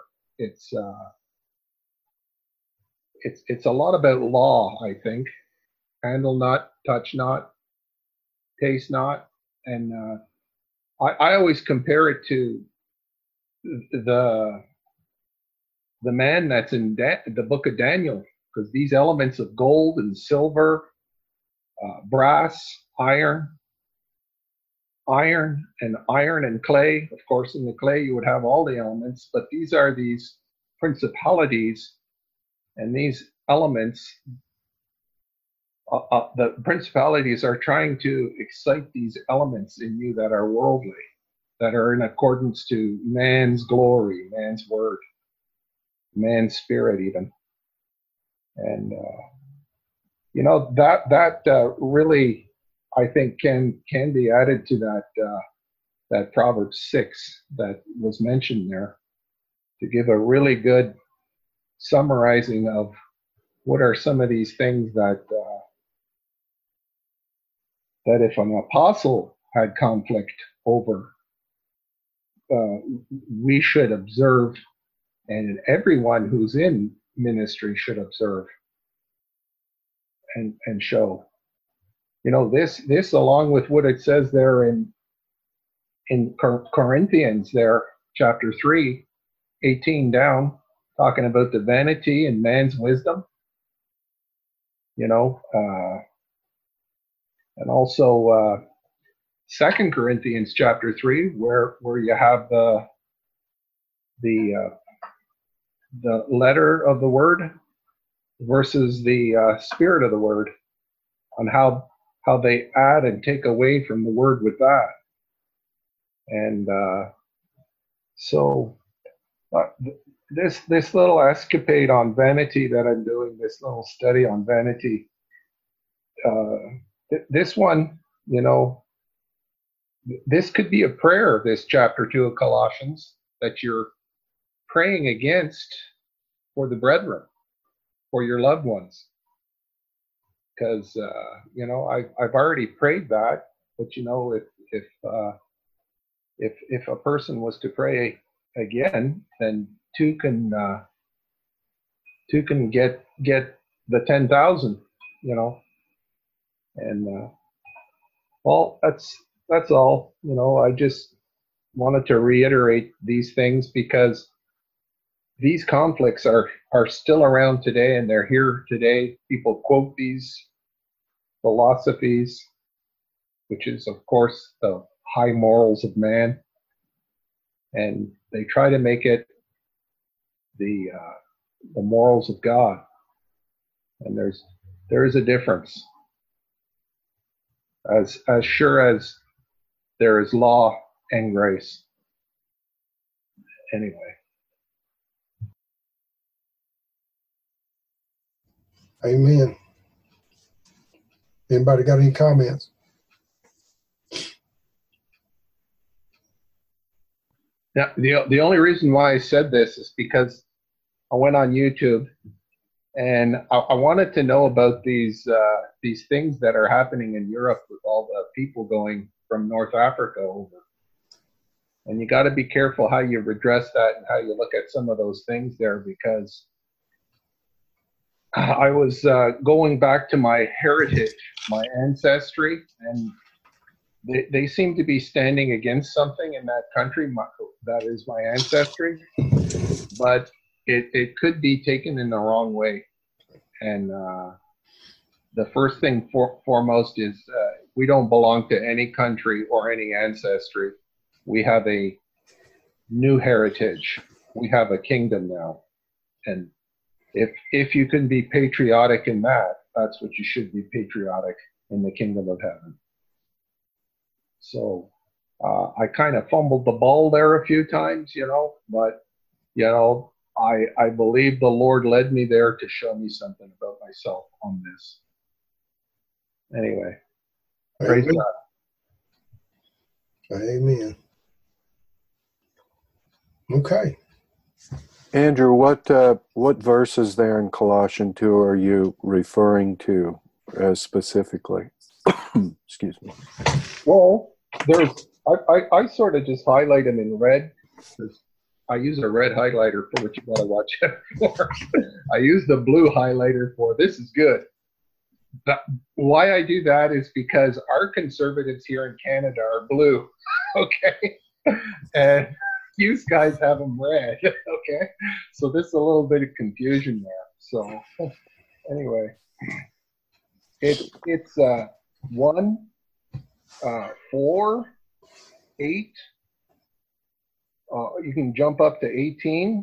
H: It's a lot about law, I think. Handle not, touch not, taste not, and I always compare it to the man that's in the book of Daniel, because these elements of gold and silver, brass, iron and clay. Of course, in the clay you would have all the elements, but these are these principalities, and these elements, the principalities are trying to excite these elements in you that are worldly, that are in accordance to man's glory, man's word, man's spirit even. And that really, I think, can be added to that Proverbs 6 that was mentioned there, to give a really good summarizing of what are some of these things that if an apostle had conflict over, we should observe, and everyone who's in ministry should observe and show. This along with what it says there in Corinthians there, chapter 3, 18 down, talking about the vanity and man's wisdom, and also 2 Corinthians chapter 3, where you have the letter of the word versus the spirit of the word, on how they add and take away from the word with that. And so this little escapade on vanity that I'm doing, this little study on vanity, this one, this could be a prayer, this chapter 2 of Colossians, that you're praying against for the brethren, for your loved ones. Because, I've already prayed that, but, if a person was to pray again, then two can get the 10,000, and well, that's all. I just wanted to reiterate these things because these conflicts are still around today, and they're here today. People quote these philosophies, which is, of course, the high morals of man, and they try to make it the morals of God. And there is a difference. As sure as there is law and grace. Anyway.
A: Amen. Anybody got any comments?
H: Yeah, the only reason why I said this is because I went on YouTube And I wanted to know about these things that are happening in Europe with all the people going from North Africa over. And you got to be careful how you redress that and how you look at some of those things there, because I was going back to my heritage, my ancestry, and they seem to be standing against something in that country. That is my ancestry, but it could be taken in the wrong way. And the first thing foremost is we don't belong to any country or any ancestry. We have a new heritage. We have a kingdom now. And if you can be patriotic in that, that's what you should be patriotic in the kingdom of heaven. So I kind of fumbled the ball there a few times, but, I believe the Lord led me there to show me something about myself on this. Anyway, praise God.
A: Amen. Okay.
E: Andrew, what verses there in Colossians 2 are you referring to specifically? Excuse me.
H: Well, I sort of just highlight them in red, because I use a red highlighter for what you got to watch out for. I use the blue highlighter for this is good. Why I do that is because our conservatives here in Canada are blue, okay? And you guys have them red, okay? So there's a little bit of confusion there. So anyway, it's 1, 4, 8. You can jump up to 18,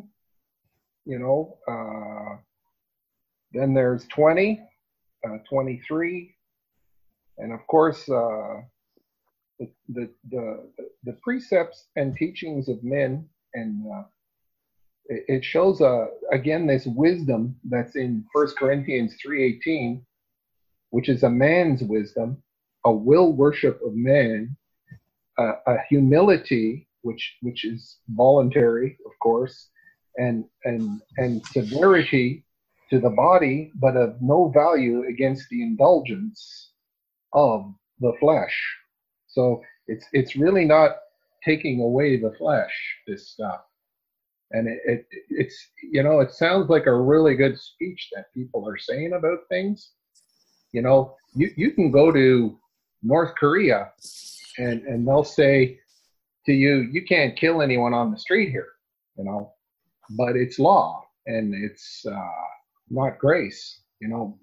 H: then there's 20, 23, and of course, the precepts and teachings of men, and it shows again this wisdom that's in 1 Corinthians 3:18, which is a man's wisdom, a will worship of man, a humility, which is voluntary, of course, and severity to the body, but of no value against the indulgence of the flesh. So it's really not taking away the flesh, this stuff. And it's it sounds like a really good speech that people are saying about things. You can go to North Korea and they'll say to you, you can't kill anyone on the street here, but it's law and it's not grace. You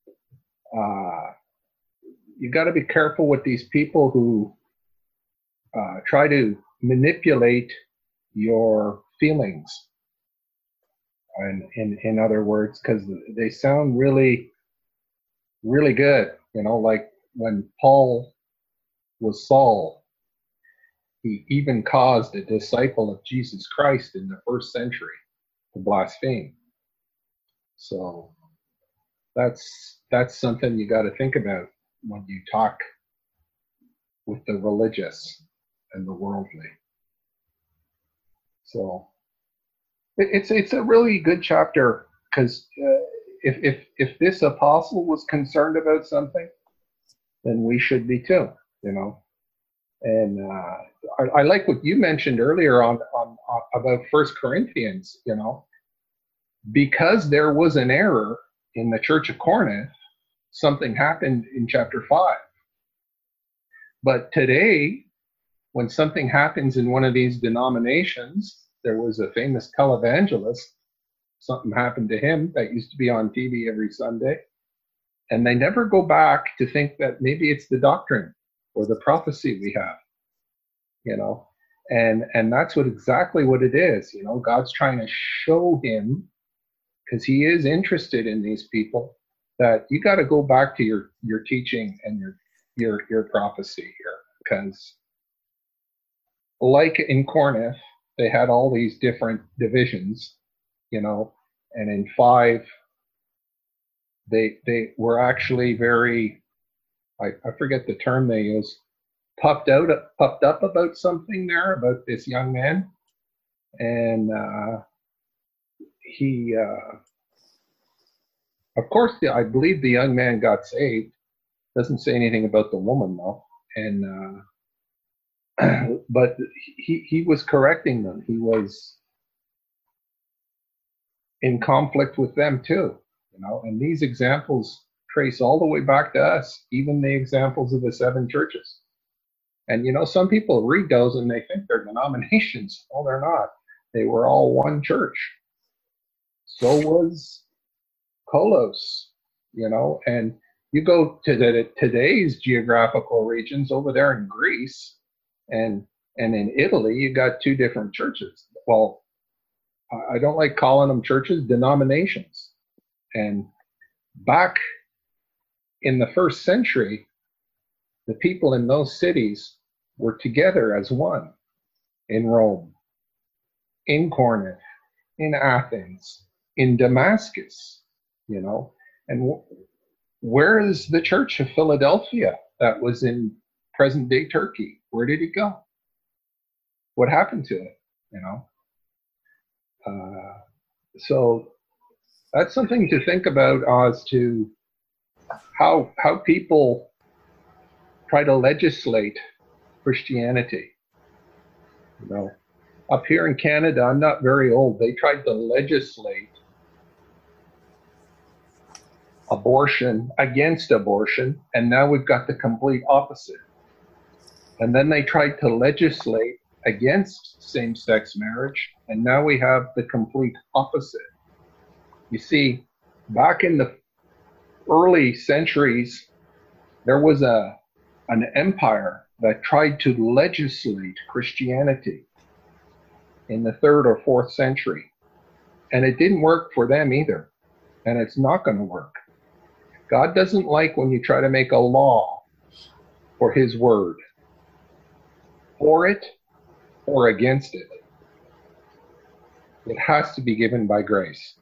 H: got to be careful with these people who try to manipulate your feelings, and in other words, because they sound really, really good. Like when Paul was Saul, he even caused a disciple of Jesus Christ in the first century to blaspheme. So that's something you got to think about when you talk with the religious and the worldly. So it's a really good chapter, because if this apostle was concerned about something, then we should be too, And I like what you mentioned earlier on about 1 Corinthians, because there was an error in the Church of Corinth, something happened in chapter 5. But today, when something happens in one of these denominations, there was a famous televangelist, something happened to him that used to be on TV every Sunday, and they never go back to think that maybe it's the doctrine or the prophecy we have, and that's exactly what it is. God's trying to show him, because he is interested in these people, that you got to go back to your teaching and your prophecy here, because like in Corinth, they had all these different divisions, and in 5, they were actually very, I forget the term they used, puffed up about something there, about this young man. And he Of course, I believe the young man got saved. Doesn't say anything about the woman though. And but he was correcting them. He was in conflict with them too, you know. And these examples trace all the way back to us, even the examples of the 7 churches. And you know, some people read those and they think they're denominations. Well, they're not. They were all one church. So was Kolos, you know. And you go to today's geographical regions over there in Greece and in Italy, you got 2 different churches. Well, I don't like calling them churches, denominations. And back in the 1st century, the people in those cities were together as one in Rome, in Corinth, in Athens, in Damascus, you know. And where is the Church of Philadelphia that was in present-day Turkey? Where did it go? What happened to it, you know? So that's something to think about as to how people try to legislate Christianity. You know, up here in Canada, I'm not very old, they tried to legislate abortion against abortion, and now we've got the complete opposite. And then they tried to legislate against same-sex marriage, and now we have the complete opposite. You see, back in the early centuries, there was an empire that tried to legislate Christianity in the 3rd or 4th century, and it didn't work for them either, and it's not going to work. God doesn't like when you try to make a law for his word, for it or against it. It has to be given by grace.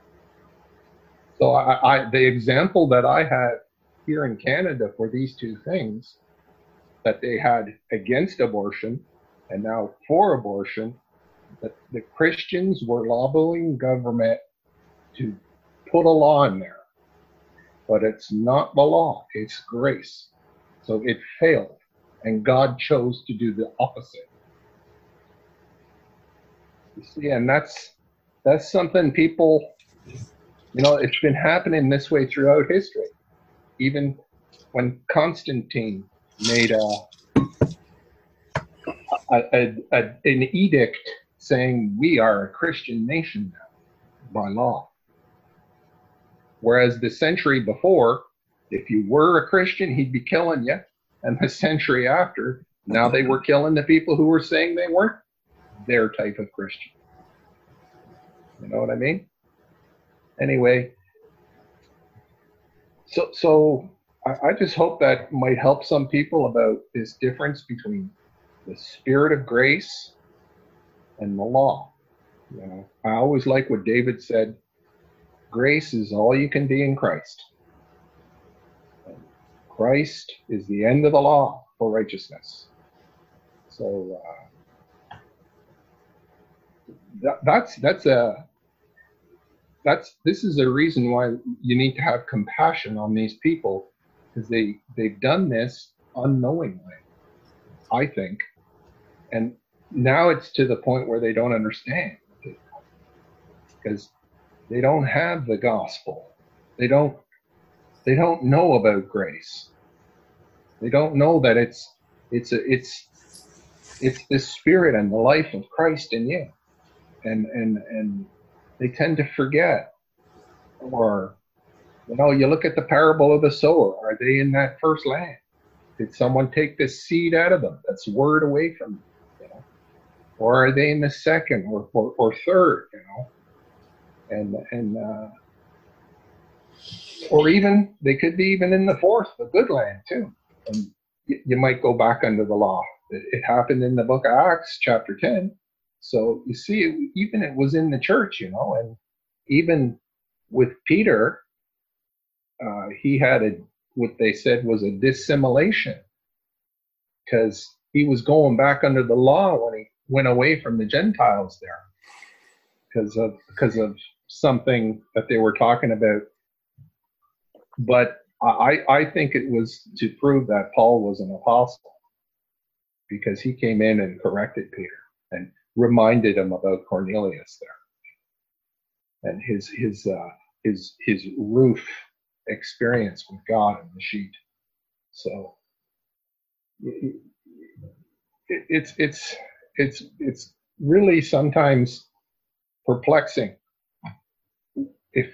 H: So the example that I have here in Canada for these 2 things, that they had against abortion and now for abortion, that the Christians were lobbying government to put a law in there. But it's not the law, it's grace. So it failed, and God chose to do the opposite. You see, and that's something people, you know, it's been happening this way throughout history. Even when Constantine made an edict saying we are a Christian nation now by law. Whereas the century before, if you were a Christian, he'd be killing you. And the century after, now they were killing the people who were saying they weren't their type of Christian. You know what I mean? Anyway, so I just hope that might help some people about this difference between the spirit of grace and the law. You know, I always like what David said. Grace is all you can be in Christ. Christ is the end of the law for righteousness. So this is a reason why you need to have compassion on these people, because they've done this unknowingly, I think, and now it's to the point where they don't understand, because they don't have the gospel. They don't know about grace. They don't know that it's the spirit and the life of Christ in you, and they tend to forget. Or, you know, you look at the parable of the sower. Are they in that first land? Did someone take the seed out of them that's word away from them? You know, or are they in the second or third? You know. And or even they could be even in the 4th, the good land too. And you might go back under the law. It happened in the book of Acts, chapter 10. So you see, even it was in the church, you know, and even with Peter, he had what they said was a dissimulation, because he was going back under the law when he went away from the Gentiles there, because of something that they were talking about But I think it was to prove that Paul was an apostle, because he came in and corrected Peter and reminded him about Cornelius there and his roof experience with God in the sheet. So it's really sometimes perplexing if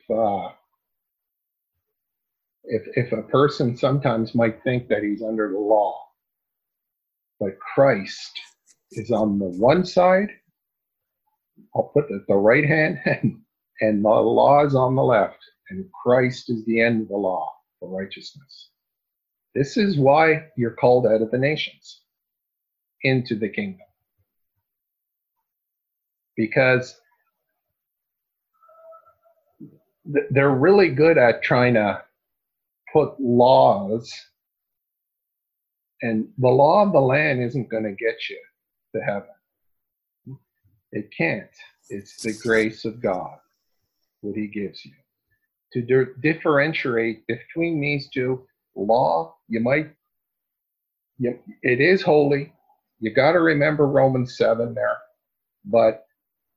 H: a person sometimes might think that he's under the law, but Christ is on the one side. I'll put the right hand, and the law is on the left, and Christ is the end of the law for righteousness. This is why you're called out of the nations into the kingdom. Because they're really good at trying to put laws, and the law of the land isn't going to get you to heaven. It can't. It's the grace of God, what he gives you. To differentiate between these two, law, it is holy. You got to remember Romans 7 there, but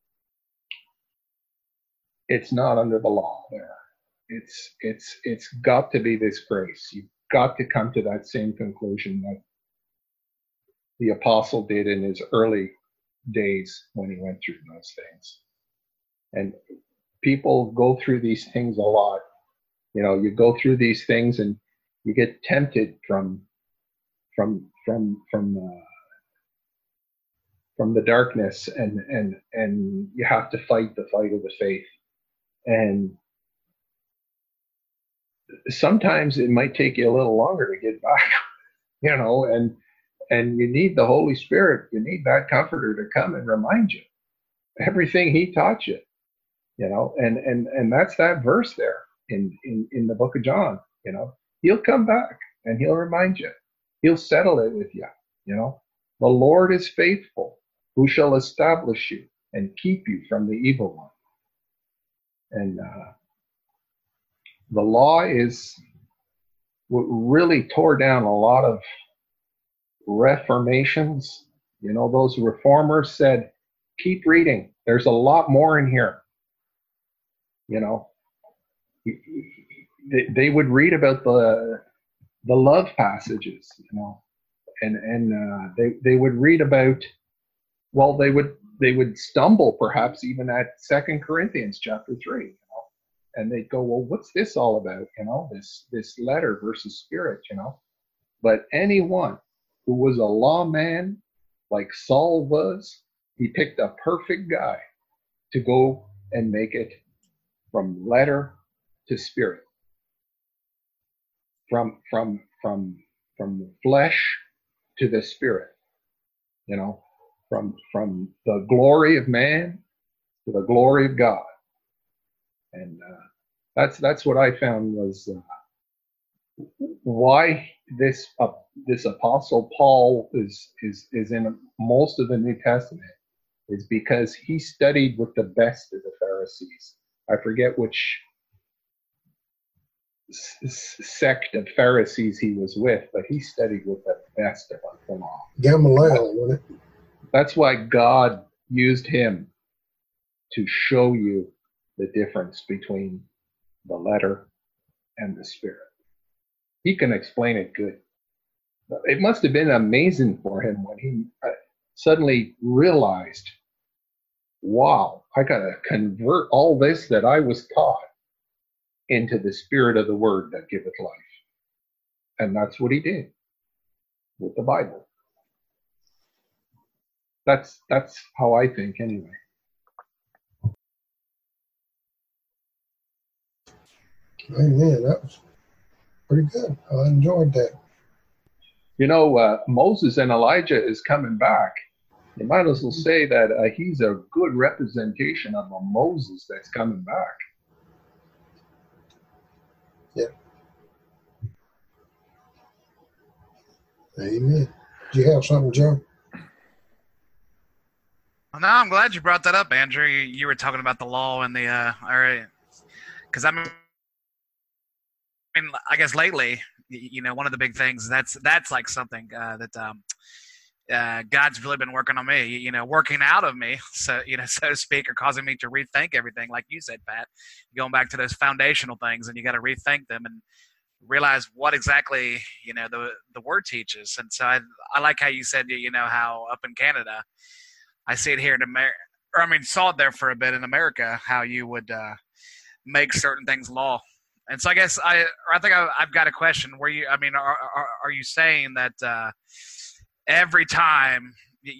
H: it's not under the law there. It's got to be this grace. You've got to come to that same conclusion that the apostle did in his early days when he went through those things. And people go through these things a lot. You know, you go through these things and you get tempted from the darkness, and you have to fight the fight of the faith. And sometimes it might take you a little longer to get back, you know, and you need the Holy Spirit. You need that comforter to come and remind you everything he taught you, you know, and that's that verse there in the book of John, you know. He'll come back and he'll remind you. He'll settle it with you, you know. The Lord is faithful, who shall establish you and keep you from the evil one. And the law is what really tore down a lot of reformations. You know, those reformers said, keep reading. There's a lot more in here. You know, they would read about the love passages, you know, and they would read about, well, they would stumble perhaps even at 2 Corinthians chapter 3, you know, and they'd go, well, what's this all about? You know, this letter versus spirit, you know. But anyone who was a lawman like Saul was, he picked a perfect guy to go and make it from letter to spirit, from the flesh to the spirit, you know, from the glory of man to the glory of God. And that's what I found was why this apostle Paul is in most of the New Testament, is because he studied with the best of the Pharisees. I forget which sect of Pharisees he was with, but he studied with the best of the law.
A: Gamaliel, wasn't it?
H: That's why God used him to show you the difference between the letter and the spirit. He can explain it good. It must have been amazing for him when he suddenly realized, wow, I got to convert all this that I was taught into the spirit of the word that giveth life. And that's what he did with the Bible. That's how I think anyway.
A: Amen. That was pretty good. I enjoyed that.
H: You know, Moses and Elijah is coming back. You might as well say that he's a good representation of a Moses that's coming back.
A: Yeah. Amen. Do you have something, Joe?
I: Well, no, I'm glad you brought that up, Andrew. You were talking about the law and the, all right, because I mean, mean, I guess lately, one of the big things that's like something that God's really been working on me, working out of me, so so to speak, or causing me to rethink everything, like you said, Pat, going back to those foundational things, and you got to rethink them and realize what exactly the word teaches. And so I like how you said how up in Canada, I see it here in America, or I mean saw it there for a bit in America, how you would make certain things law. And so I guess I think I've got a question. Are you saying that every time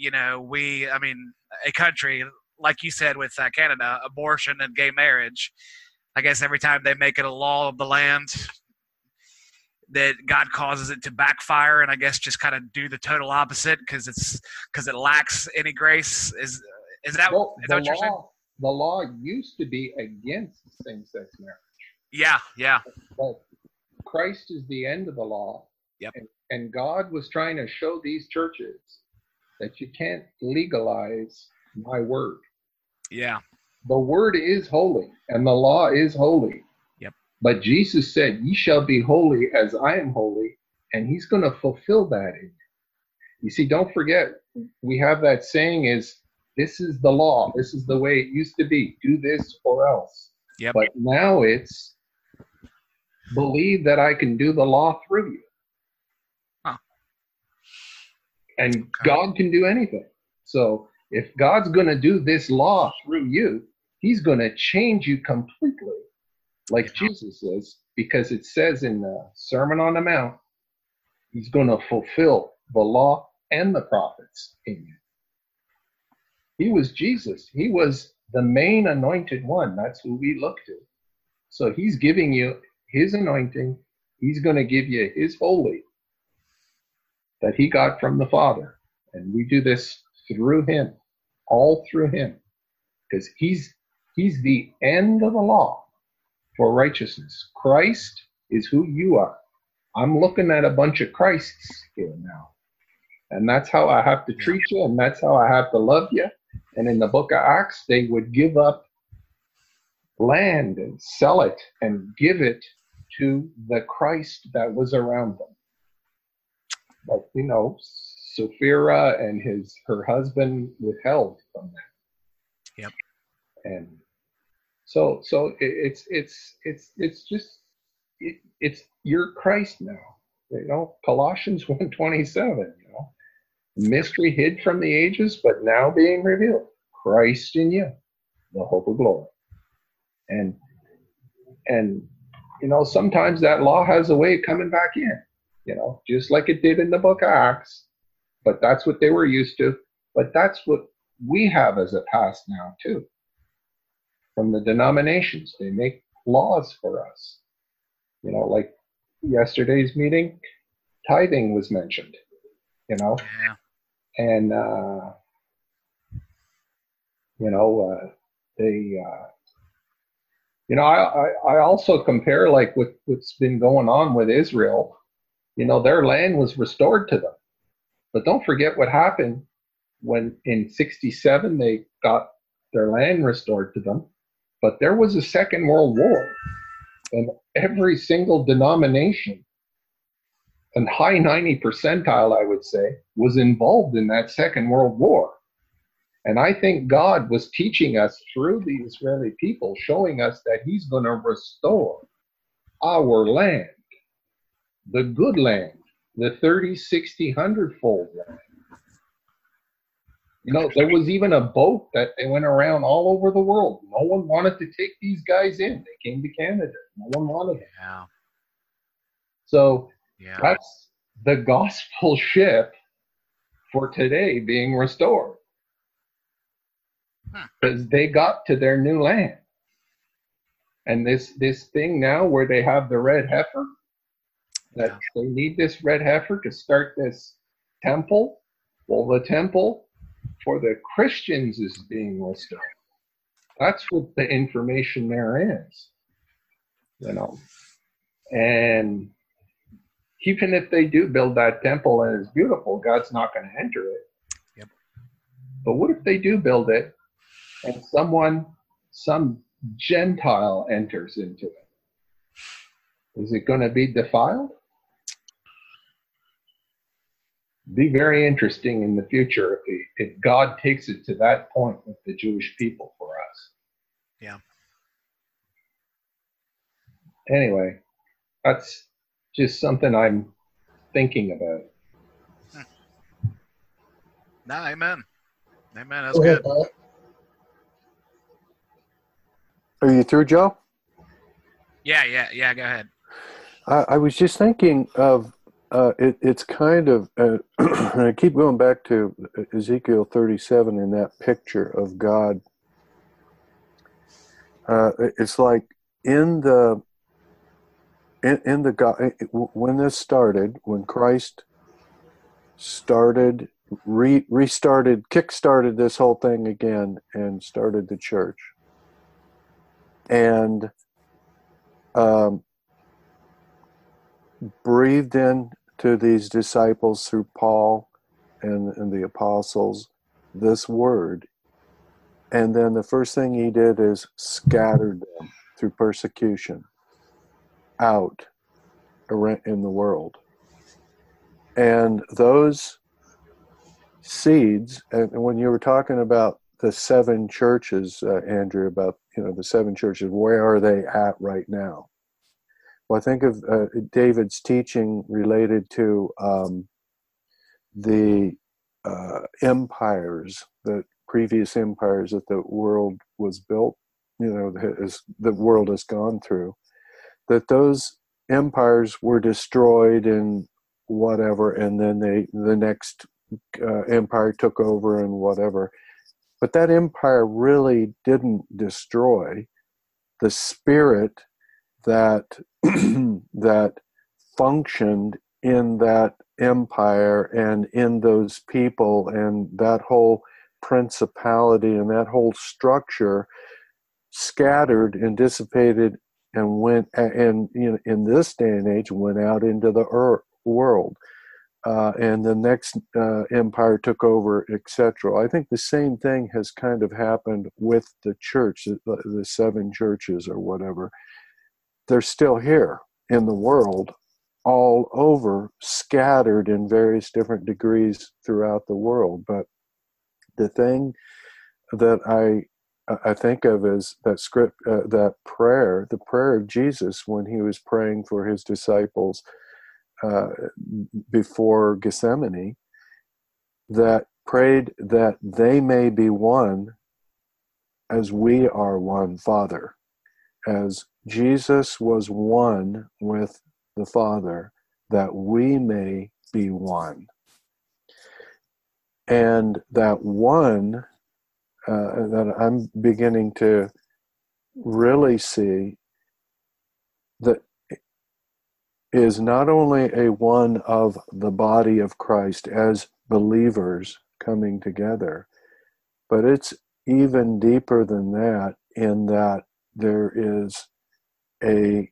I: a country like you said with Canada, abortion and gay marriage, I guess every time they make it a law of the land, that God causes it to backfire, and I guess just kind of do the total opposite because it lacks any grace. Is that what you're saying?
H: The law used to be against same-sex marriage.
I: Yeah.
H: But Christ is the end of the law.
I: Yep.
H: And God was trying to show these churches that you can't legalize my word.
I: Yeah.
H: The word is holy, and the law is holy.
I: Yep. But
H: Jesus said, "Ye shall be holy as I am holy," and he's going to fulfill that in you. You see, don't forget, we have that saying is, this is the law. This is the way it used to be. Do this or else.
I: Yep.
H: But now it's believe that I can do the law through you.
I: Huh.
H: And
I: Okay.
H: God can do anything. So if God's going to do this law through you, he's going to change you completely, like Jesus says, because it says in the Sermon on the Mount, he's going to fulfill the law and the prophets in you. He was Jesus. He was the main anointed one. That's who we look to. So he's giving you his anointing. He's going to give you his holy that he got from the Father. And we do this through him, all through him, because he's the end of the law for righteousness. Christ is who you are. I'm looking at a bunch of Christs here now. And that's how I have to treat you, and that's how I have to love you. And in the book of Acts, they would give up land and sell it and give it to the Christ that was around them. But, Sapphira and her husband withheld from that.
I: Yep.
H: And so it's you're Christ now. Colossians 1:27, mystery hid from the ages, but now being revealed. Christ in you, the hope of glory. And sometimes that law has a way of coming back in, just like it did in the book of Acts. But that's what they were used to. But that's what we have as a past now, too. From the denominations, they make laws for us. Like yesterday's meeting, tithing was mentioned,
I: Yeah.
H: And, I also compare like what's been going on with Israel. Their land was restored to them. But don't forget what happened when in 67 they got their land restored to them. But there was a Second World War, and every single denomination, and high 90 percentile, I would say, was involved in that Second World War. And I think God was teaching us through the Israeli people, showing us that he's going to restore our land, the good land, the 30, 60, 100-fold land. There was even a boat that they went around all over the world. No one wanted to take these guys in. They came to Canada. No one wanted them.
I: Yeah.
H: So
I: Yeah.
H: that's the gospel ship for today being restored. Because they got to their new land. And this thing now where they have the red heifer, that they need this red heifer to start this temple. Well, the temple for the Christians is being restored. That's what the information there is. And even if they do build that temple and it's beautiful, God's not going to enter it.
I: Yep.
H: But what if they do build it and some Gentile enters into it? Is it going to be defiled? Be very interesting in the future if God takes it to that point with the Jewish people for us.
I: Yeah.
H: Anyway, that's just something I'm thinking about.
I: No, amen. Amen. That's
A: Go ahead,
I: good.
A: Pat.
E: Are you through, Joe?
I: Yeah. Go ahead.
E: I was just thinking of it's kind of and I keep going back to Ezekiel 37 in that picture of God. It's like in the God, when this started, when Christ started, kick-started this whole thing again and started the church. And breathed in to these disciples through Paul and the apostles this word. And then the first thing he did is scattered them through persecution out in the world. And those seeds, and when you were talking about the 7 churches, Andrew, about the 7 churches, where are they at right now? Well, I think of David's teaching related to the empires, the previous empires that the world was built, the world has gone through, that those empires were destroyed and whatever, and then the next empire took over and whatever. But that empire really didn't destroy. The spirit that that functioned in that empire and in those people and that whole principality and that whole structure scattered and dissipated and went, and in this day and age went out into the world, and the next empire took over, etc. I think the same thing has kind of happened with the church, the 7 churches or whatever. They're still here in the world, all over, scattered in various different degrees throughout the world. But the thing that I think of is that that prayer, the prayer of Jesus when he was praying for his disciples before Gethsemane, that prayed that they may be one as we are one, Father. As Jesus was one with the Father, that we may be one. And that one that I'm beginning to really see that is not only a one of the body of Christ as believers coming together, but it's even deeper than that, in that there is a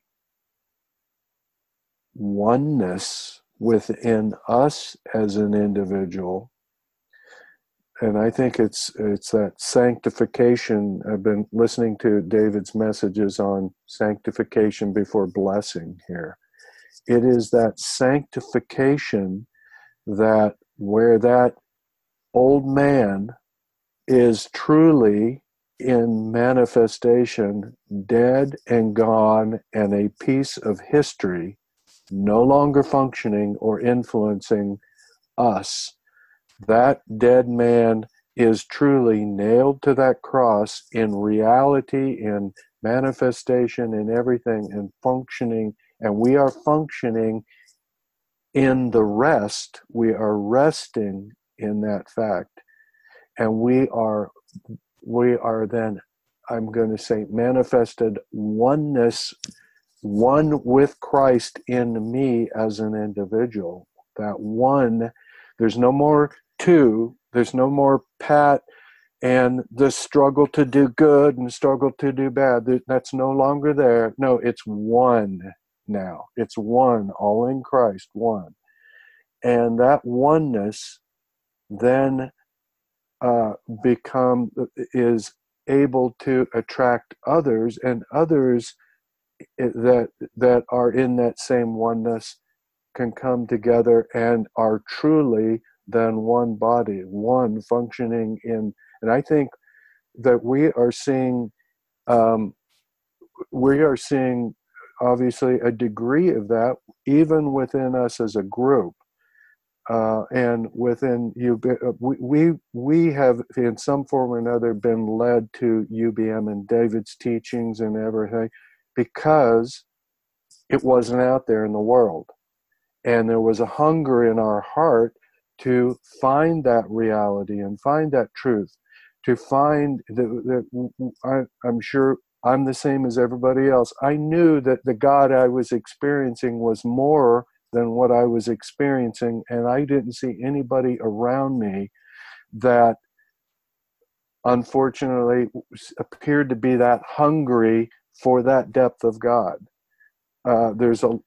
E: oneness within us as an individual. And I think it's that sanctification. I've been listening to David's messages on sanctification before blessing here. It is that sanctification that where that old man is truly in manifestation, dead and gone, and a piece of history, no longer functioning or influencing us. That dead man is truly nailed to that cross in reality, in manifestation, in everything, and functioning. And we are functioning in the rest. We are resting in that fact. And we are then, I'm going to say, manifested oneness, one with Christ in me as an individual. That one, there's no more 2, there's no more Pat and the struggle to do good and struggle to do bad. That's no longer there. No, it's one now. It's one, all in Christ, one. And that oneness then is able to attract others, and others that are in that same oneness can come together and are truly then one body, one functioning in. And I think that we are seeing obviously a degree of that even within us as a group, and within you. We have in some form or another been led to UBM and David's teachings and everything because it wasn't out there in the world. And there was a hunger in our heart to find that reality and find that truth, to find that I'm sure I'm the same as everybody else. I knew that the God I was experiencing was more than what I was experiencing, and I didn't see anybody around me that unfortunately appeared to be that hungry for that depth of God. I'm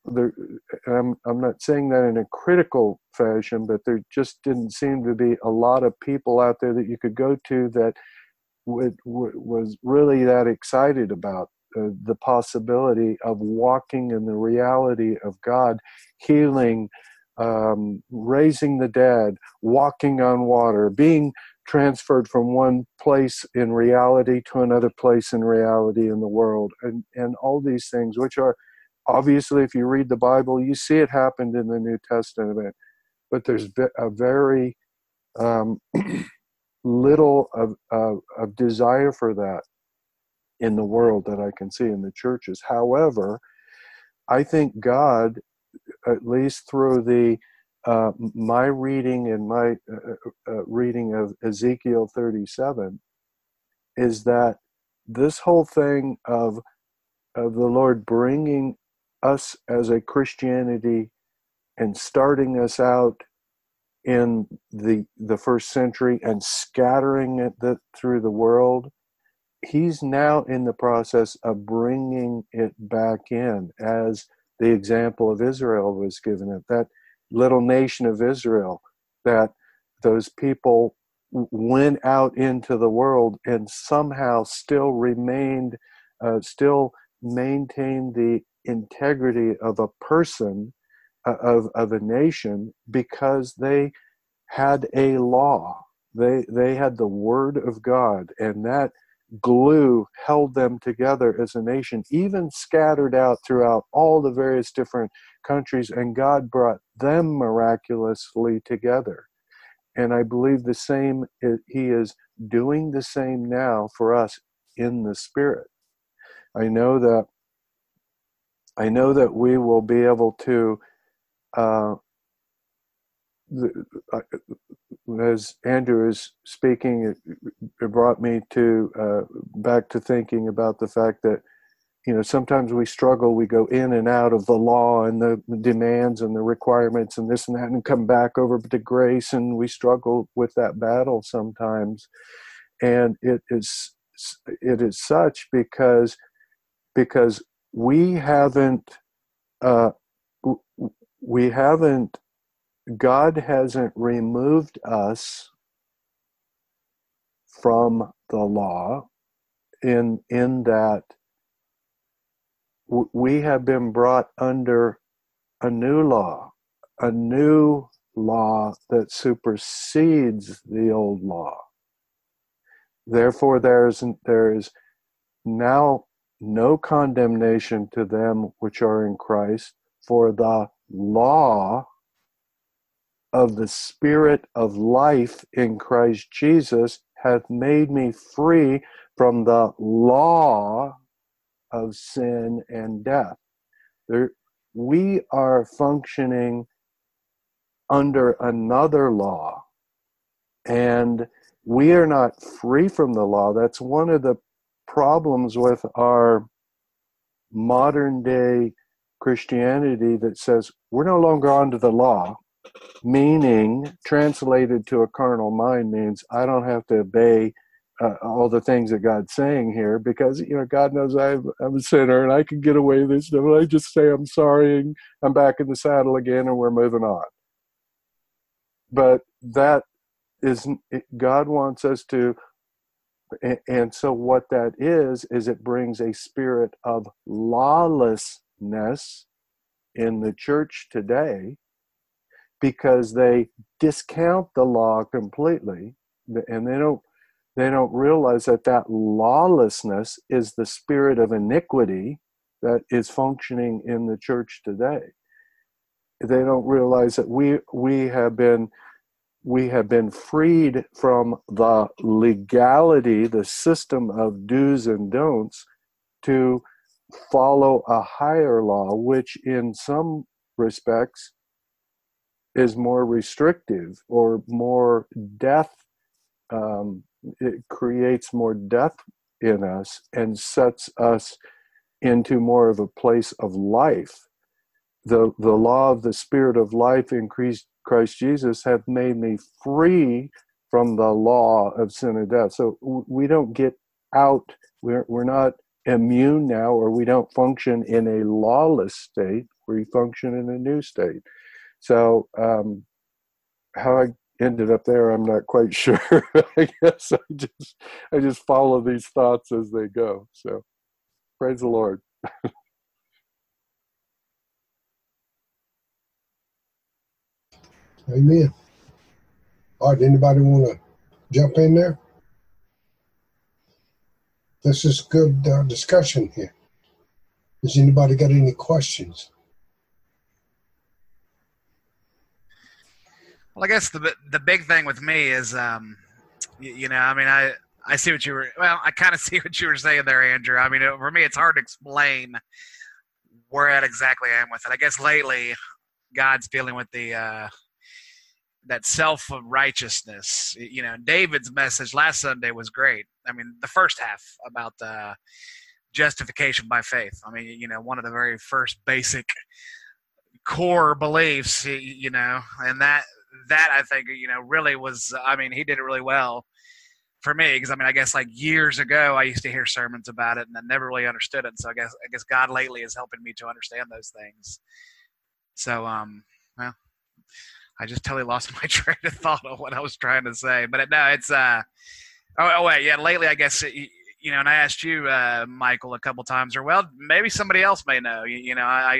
E: not saying that in a critical fashion, but there just didn't seem to be a lot of people out there that you could go to that was really that excited about the possibility of walking in the reality of God, healing, raising the dead, walking on water, being transferred from one place in reality to another place in reality in the world, and all these things, which are obviously, if you read the Bible, you see it happened in the New Testament, but there's a very little of desire for that in the world that I can see in the churches. However, I think God, at least through my reading and my reading of Ezekiel 37, is that this whole thing of the Lord bringing us as a Christianity and starting us out in the first century and scattering it through the world, he's now in the process of bringing it back in, as the example of Israel was given it, that little nation of Israel, that those people went out into the world and somehow still maintained the integrity of a person, of a nation, because they had a law. They had the word of God, and that glue held them together as a nation, even scattered out throughout all the various different countries, and God brought them miraculously together. And I believe the same, he is doing the same now for us in the Spirit. I know that we will be able to, as Andrew is speaking, it brought me to back to thinking about the fact that, sometimes we struggle. We go in and out of the law and the demands and the requirements and this and that, and come back over to grace, and we struggle with that battle sometimes. And it is such because we haven't God hasn't removed us from the law in that we have been brought under a new law that supersedes the old law. Therefore, there is now no condemnation to them which are in Christ, for the law of the Spirit of life in Christ Jesus hath made me free from the law of sin and death. We are functioning under another law, and we are not free from the law. That's one of the problems with our modern day Christianity, that says we're no longer under the law, meaning, translated to a carnal mind, means I don't have to obey all the things that God's saying here, because God knows I'm a sinner and I can get away with this stuff. I just say I'm sorry and I'm back in the saddle again and we're moving on. But that isn't, God wants us to And so what that is it brings a spirit of lawlessness in the church today, because they discount the law completely, and they don't realize that lawlessness is the spirit of iniquity that is functioning in the church today. They don't realize that we have been freed from the legality, the system of do's and don'ts, to follow a higher law, which in some respects is more restrictive or more death. It creates more death in us and sets us into more of a place of life. The law of the Spirit of life in Christ Jesus have made me free from the law of sin and death. So we don't get out. We're not immune now, or we don't function in a lawless state. We function in a new state. So how I ended up there, I'm not quite sure. I guess I just follow these thoughts as they go. So praise the Lord.
A: Amen. All right, anybody want to jump in there? This is good discussion here. Has anybody got any questions?
I: Well, I guess the big thing with me is, I mean, I see what you were, well, I kind of see what you were saying there, Andrew. I mean, for me, it's hard to explain where exactly I am with it. I guess lately, God's dealing with that self-righteousness. You know, David's message last Sunday was great. I mean, the first half about justification by faith. I mean, you know, one of the very first basic core beliefs, you know, and that I think, you know, really was, I mean, he did it really well for me, because I mean, I guess like years ago I used to hear sermons about it and I never really understood it. So I guess God lately is helping me to understand those things. So well, I just totally lost my train of thought on what I was trying to say. But no, it's wait, yeah, lately I guess you know, and I asked you, Michael, a couple times, or well, maybe somebody else may know. You know,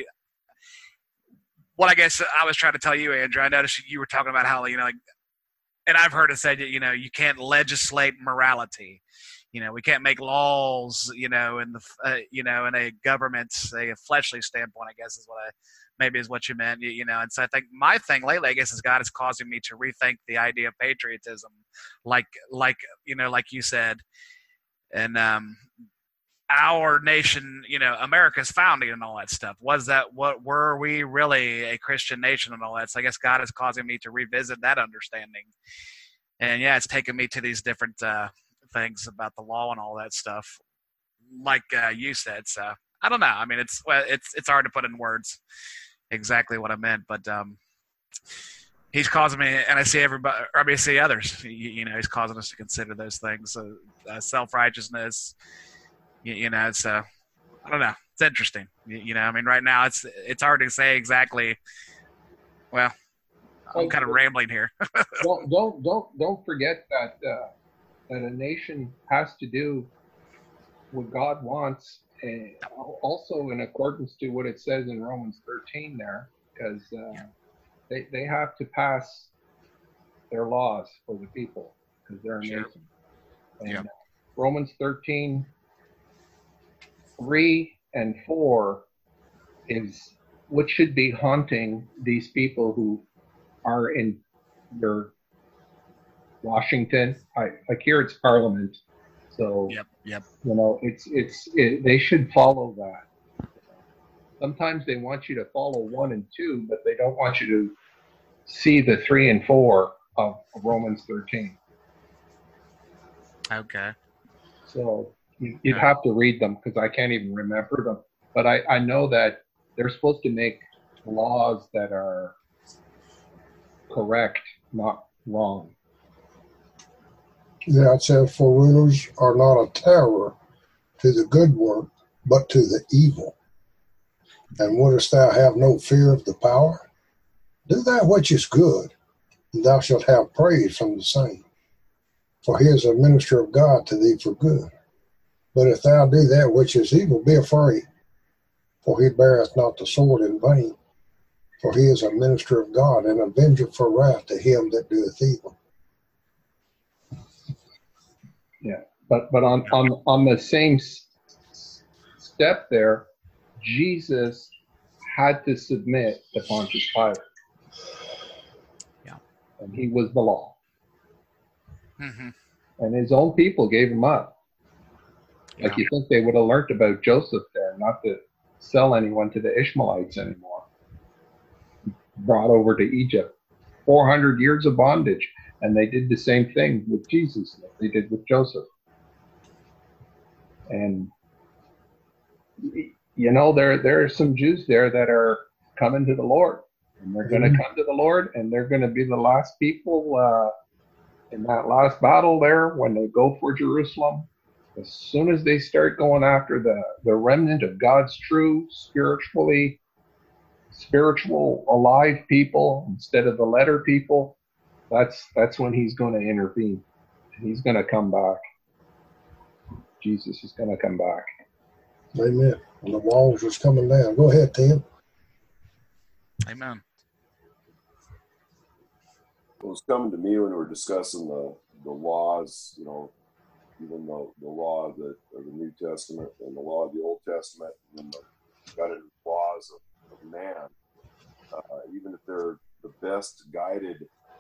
I: what I guess I was trying to tell you, Andrew, I noticed you were talking about how, you know, like, and I've heard it said that, you know, you can't legislate morality. You know, we can't make laws, you know, in the, you know, in a government, a fleshly standpoint, I guess is what you meant, you know. And so I think my thing lately, I guess, is God is causing me to rethink the idea of patriotism, like, you know, like you said. And our nation, you know, America's founding and all that stuff. What were we really a Christian nation and all that? So I guess God is causing me to revisit that understanding. And yeah, it's taken me to these different things about the law and all that stuff, like you said. So I don't know. I mean, it's hard to put in words exactly what I meant, but he's causing me, and I see everybody, or I see others. You know, he's causing us to consider those things, self-righteousness. You know, so I don't know. It's interesting. You know, I mean, right now it's hard to say exactly. Well, I'm kind of rambling here.
H: don't forget that that a nation has to do what God wants, and also in accordance to what it says in Romans 13 there, because they have to pass their laws for the people because they're a nation. And Romans 13. 3 and 4 is what should be haunting these people who are in your Washington. I hear it's Parliament, so
I: yep.
H: You know, they should follow that. Sometimes they want you to follow 1 and 2, but they don't want you to see the 3 and 4 of Romans 13.
I: Okay.
H: So you'd have to read them because I can't even remember them. But I know that they're supposed to make laws that are correct, not wrong.
A: Yeah, it says, for rulers are not a terror to the good work, but to the evil. And wouldest thou have no fear of the power? Do that which is good, and thou shalt have praise from the same. for he is a minister of God to thee for good. But if thou do that which is evil, be afraid, for he beareth not the sword in vain. For he is a minister of God, and avenger for wrath to him that doeth evil.
H: Yeah, but on the same step there, Jesus had to submit to Pontius Pilate.
I: Yeah.
H: And he was the law.
I: Mm-hmm.
H: And his own people gave him up. Like,
I: Yeah.
H: you think they would have learned about Joseph there, not to sell anyone to the Ishmaelites anymore. Brought over to Egypt. 400 years of bondage. And they did the same thing with Jesus that they did with Joseph. And, you know, there are some Jews there that are coming to the Lord. And they're going to come to the Lord, and they're going to be the last people in that last battle there when they go for Jerusalem. As soon as they start going after the remnant of God's true, spiritual, alive people instead of the letter people, that's when he's going to intervene. And he's going to come back. Jesus is going to come back.
A: Amen. And the walls is coming down. Go ahead, Tim.
I: Amen.
F: It was coming to me when we were discussing the laws, you know, even the law of the New Testament and the law of the Old Testament, and then the guided laws of man, even if they're the best guided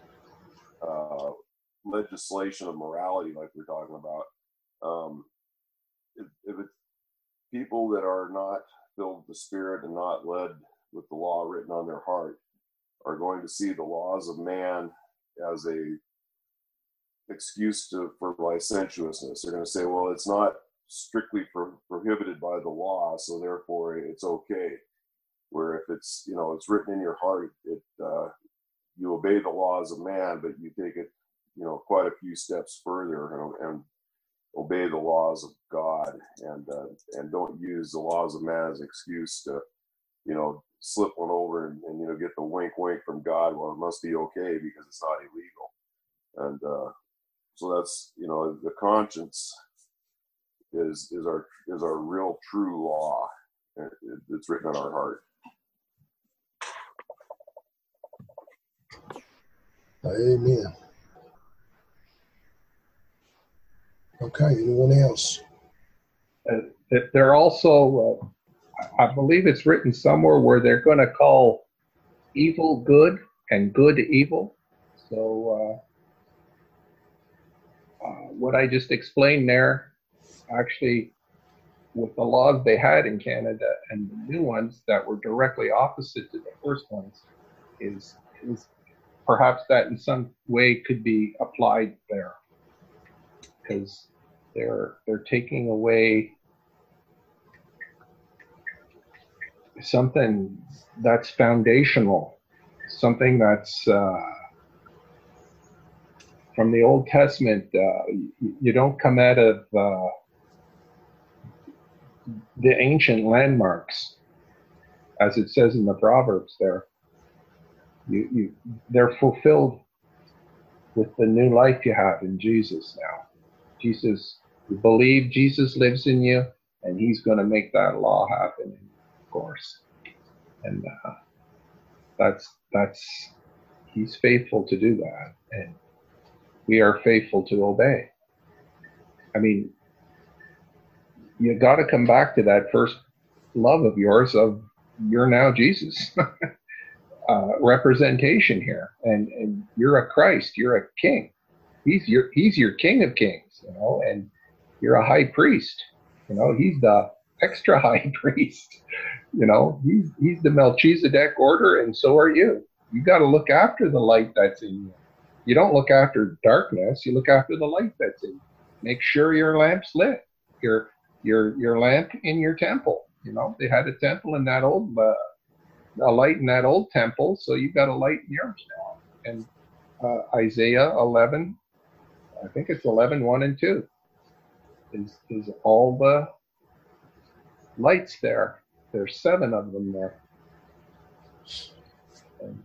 F: legislation of morality, like we're talking about, if it's people that are not filled with the Spirit and not led with the law written on their heart are going to see the laws of man as a excuse for licentiousness. They're going to say, well, it's not strictly prohibited by the law, so therefore it's okay. Where if it's, you know, it's written in your heart, you obey the laws of man, but you take it, you know, quite a few steps further and obey the laws of God, and don't use the laws of man as an excuse to, you know, slip one over and you know, get the wink from God. Well, it must be okay because it's not illegal. And so that's, you know, the conscience is our real true law. It's written in our heart.
A: Amen. Okay, anyone else?
H: They're also, I believe it's written somewhere where they're going to call evil good and good evil. So what I just explained there, actually, with the laws they had in Canada and the new ones that were directly opposite to the first ones, is perhaps that in some way could be applied there, because they're taking away something that's foundational, something that's from the Old Testament. You don't come out of the ancient landmarks, as it says in the Proverbs there. They're fulfilled with the new life you have in Jesus now. Jesus, you believe Jesus lives in you, and he's going to make that law happen, of course. And that's he's faithful to do that, and we are faithful to obey. I mean, you got to come back to that first love of yours of you're now Jesus. Representation here, and you're a Christ, you're a king. He's your King of Kings, you know, and you're a high priest. You know, he's the extra high priest. You know, he's the Melchizedek order, and so are you. You got to look after the light that's in you. You don't look after darkness. You look after the light that's in you. Make sure your lamp's lit. Your lamp in your temple. You know, they had a temple in that old. A light in that old temple, so you've got a light in yours now. And Isaiah 11, I think it's 11, 1 and 2, is all the lights there. There's 7 of them there. And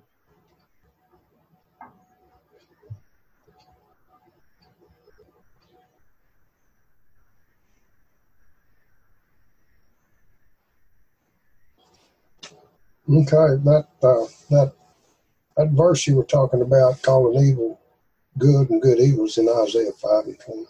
A: Okay, that verse you were talking about, calling evil good and good evil, is in Isaiah 5:20.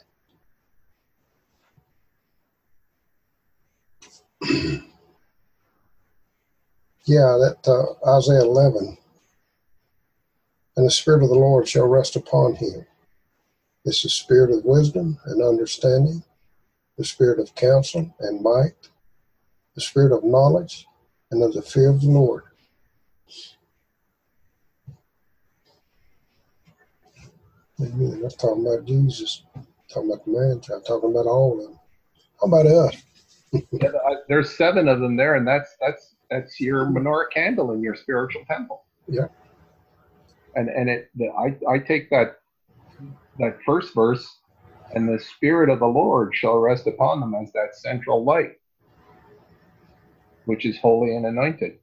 A: Yeah, that Isaiah 11. And the Spirit of the Lord shall rest upon him. This is the spirit of wisdom and understanding, the spirit of counsel and might, the spirit of knowledge and of the fear of the Lord. Amen. That's talking about Jesus, talking about the man child, talking about all of them. How about us?
H: Yeah, there's 7 of them there, and that's your menorah candle in your spiritual temple.
A: Yeah.
H: And I take that first verse, and the Spirit of the Lord shall rest upon them as that central light, which is holy and anointed.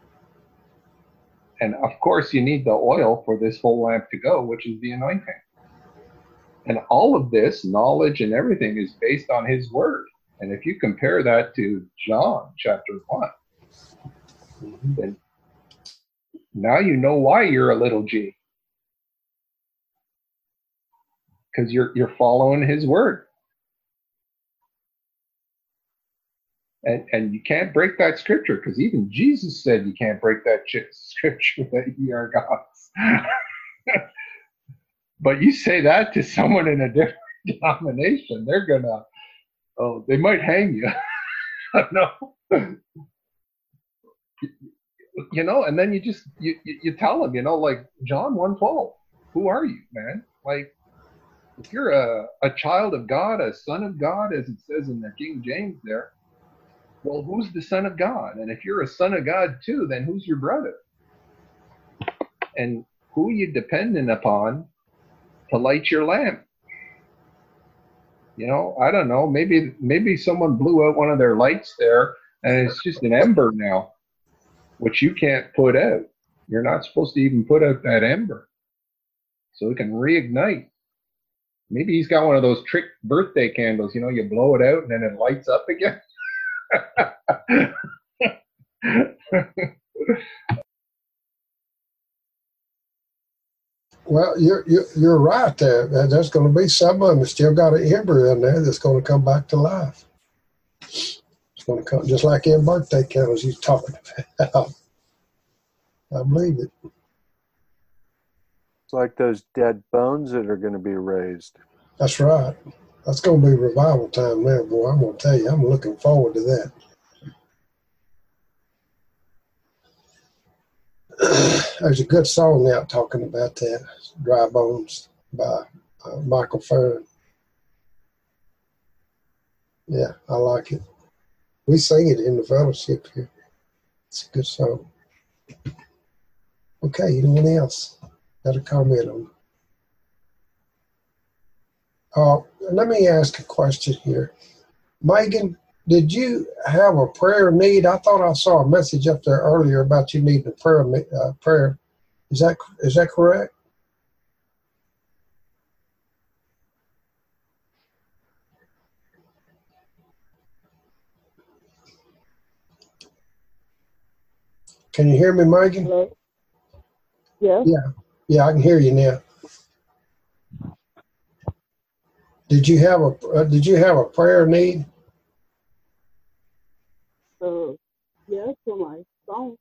H: And of course, you need the oil for this whole lamp to go, which is the anointing. And all of this knowledge and everything is based on his word. And if you compare that to John chapter 1, then now you know why you're a little G. Because you're following his word. And you can't break that scripture, because even Jesus said you can't break that scripture that ye are gods. But you say that to someone in a different denomination, they're gonna, they might hang you. No. You know, and then you tell them, you know, like John 1:12, who are you, man? Like, if you're a child of God, a son of God, as it says in the King James there, well, who's the son of God? And if you're a son of God too, then who's your brother? And who are you dependent upon to light your lamp? You know, I don't know. Maybe someone blew out one of their lights there, and it's just an ember now, which you can't put out. You're not supposed to even put out that ember, so it can reignite. Maybe he's got one of those trick birthday candles. You know, you blow it out and then it lights up again.
A: Well, you're right there. There's going to be some of them still got an ember in there that's going to come back to life. It's going to come just like them birthday candles you're talking about. I believe it.
E: It's like those dead bones that are going to be raised.
A: That's right. That's going to be revival time now, boy. I'm going to tell you, I'm looking forward to that. There's a good song out talking about that, Dry Bones by Michael Farren. Yeah, I like it. We sing it in the fellowship here. It's a good song. Okay, anyone else got a comment on it? Let me ask a question here. Megan, did you have a prayer need? I thought I saw a message up there earlier about you needing a prayer. Is that correct? Can you hear me, Megan?
J: Hello? Yes.
A: Yeah, I can hear you now. Did you have a prayer need?
J: Yes, for my son.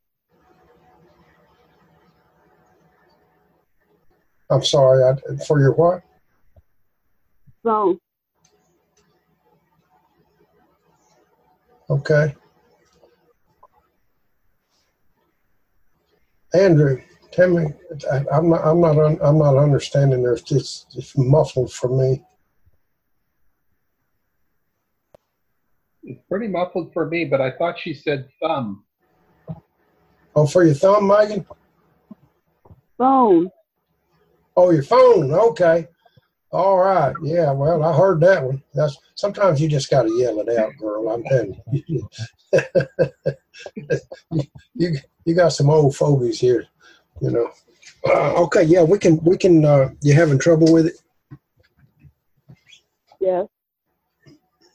A: I'm sorry, for your what?
J: Son.
A: Okay. Andrew, tell me. I'm not understanding. There's just it's muffled for me.
H: It's pretty muffled for me, but I thought she said thumb.
A: Oh, for your thumb, Megan?
J: Phone.
A: Oh, your phone. Okay. All right. Yeah. Well, I heard that one. Sometimes you just got to yell it out, girl. I'm telling you. You got some old phobias here, you know. Okay. Yeah. We can. You having trouble with it?
J: Yes.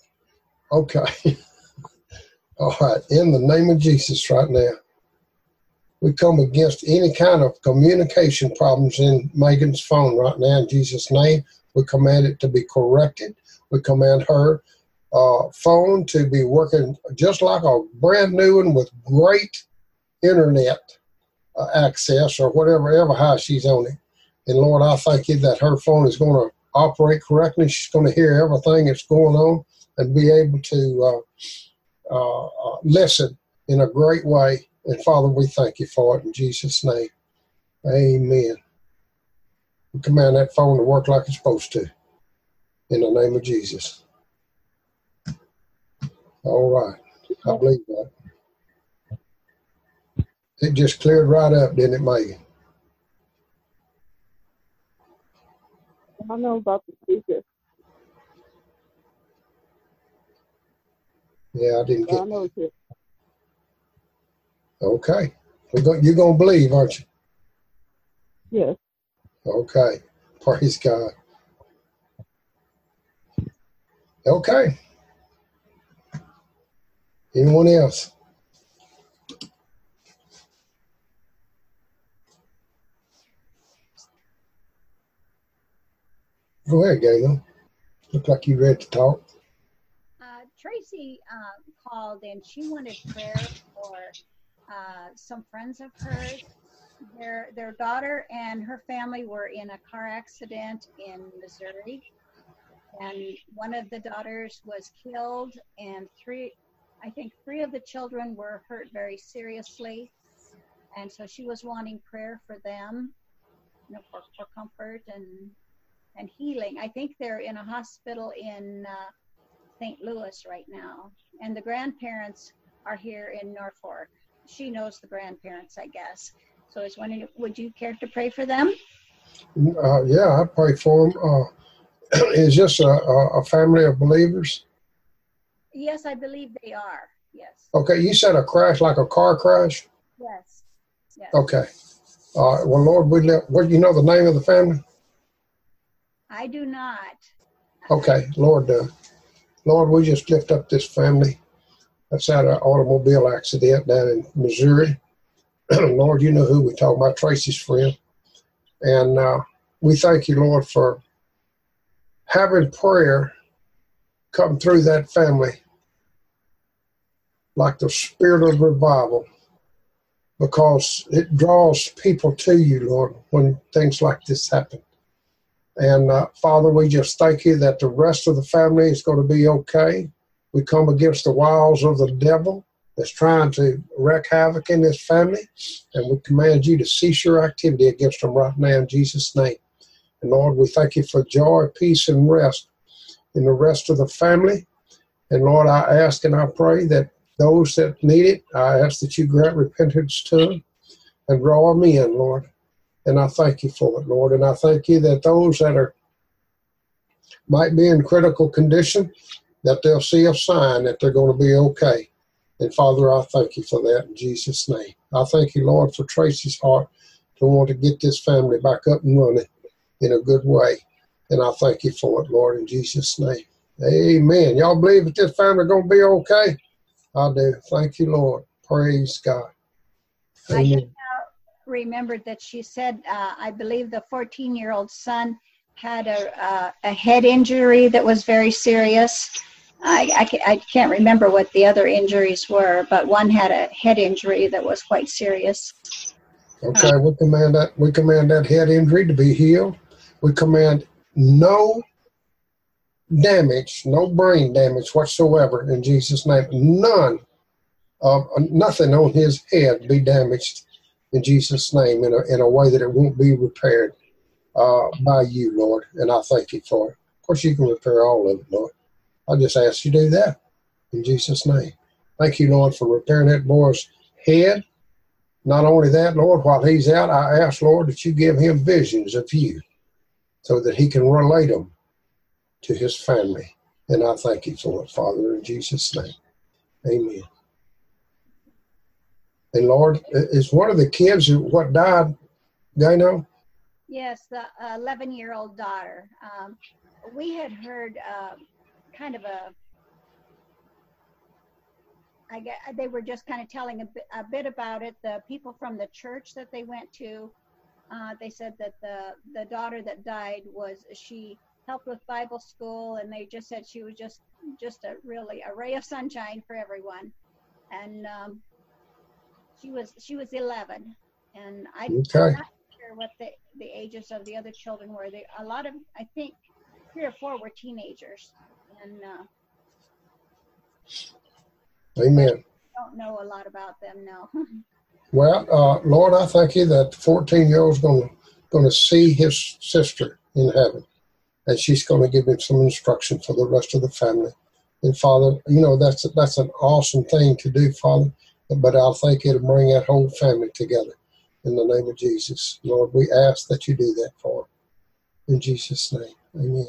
A: Okay. All right. In the name of Jesus right now, We come against any kind of communication problems in Megan's phone right now in Jesus' name. We command it to be corrected. We command her phone to be working just like a brand new one with great internet access or whatever high she's on it. And Lord, I thank you that her phone is going to operate correctly. She's going to hear everything that's going on and be able to listen in a great way. And Father, we thank you for it in Jesus' name. Amen. We command that phone to work like it's supposed to. In the name of Jesus. All right. I believe that. It just cleared right up, didn't it, Megan?
J: I don't know about the speaker.
A: Yeah, I didn't
J: But I
A: get
J: know it's here.
A: Okay. You're going to believe, aren't you?
J: Yes.
A: Okay. Praise God. Okay. Anyone else? Go ahead, Galen. Look like you ready to talk.
K: Tracy called and she wanted prayer for some friends of hers. Their daughter and her family were in a car accident in Missouri, and one of the daughters was killed, and three of the children were hurt very seriously. And so she was wanting prayer for them, for comfort and healing. I think they're in a hospital in St. Louis right now, and the grandparents are here in Norfolk. She knows the grandparents, I guess. So I was wondering, would you care to pray for them?
A: Yeah, I pray for them. Is this a family of believers?
K: Yes, I believe they are. Yes.
A: Okay, you said a crash, like a car crash?
K: Yes. Yes.
A: Okay. Well, Lord, what you know the name of the family?
K: I do not.
A: Okay, Lord, we just lift up this family that's had an automobile accident down in Missouri. Lord, you know who we're talking about, Tracy's friend. And we thank you, Lord, for having prayer come through that family like the spirit of revival, because it draws people to you, Lord, when things like this happen. And Father, we just thank you that the rest of the family is going to be okay. We come against the wiles of the devil that's trying to wreak havoc in this family, and we command you to cease your activity against them right now in Jesus' name. And Lord, we thank you for joy, peace, and rest in the rest of the family. And Lord, I ask and I pray that those that need it, I ask that you grant repentance to them and draw them in, Lord. And I thank you for it, Lord. And I thank you that those that might be in critical condition, that they'll see a sign that they're going to be okay. And Father, I thank you for that in Jesus' name. I thank you, Lord, for Tracy's heart to want to get this family back up and running in a good way. And I thank you for it, Lord, in Jesus' name. Amen. Y'all believe that this family going to be okay? I do. Thank you, Lord. Praise God.
K: Amen. I just remembered that she said, I believe the 14-year-old son had a head injury that was very serious. I can't remember what the other injuries were, but one had a head injury that was quite serious.
A: Okay, we command that head injury to be healed. We command no damage, no brain damage whatsoever in Jesus' name. Nothing on his head be damaged in Jesus' name in a way that it won't be repaired by you, Lord. And I thank you for it. Of course, you can repair all of it, Lord. I just ask you to do that in Jesus' name. Thank you, Lord, for repairing that boy's head. Not only that, Lord, while he's out, I ask, Lord, that you give him visions of you so that he can relate them to his family. And I thank you for it, Father, in Jesus' name. Amen. And Lord, is one of the kids what died, Gano?
K: Yes, the 11-year-old daughter. We had heard kind of they were just kind of telling a bit about it. The people from the church that they went to, they said that the daughter that died she helped with Bible school, and they just said she was just a ray of sunshine for everyone. And she was 11, and I'm not sure what the ages of the other children were. A lot of, I think 3 or 4 were teenagers, and
A: Amen.
K: I don't know a lot about them now.
A: Well, Lord, I thank you that the 14-year-old's going to see his sister in heaven, and she's going to give him some instruction for the rest of the family. And Father, you know, that's an awesome thing to do, Father, but I think it'll bring that whole family together in the name of Jesus. Lord, we ask that you do that for him. In Jesus' name, amen.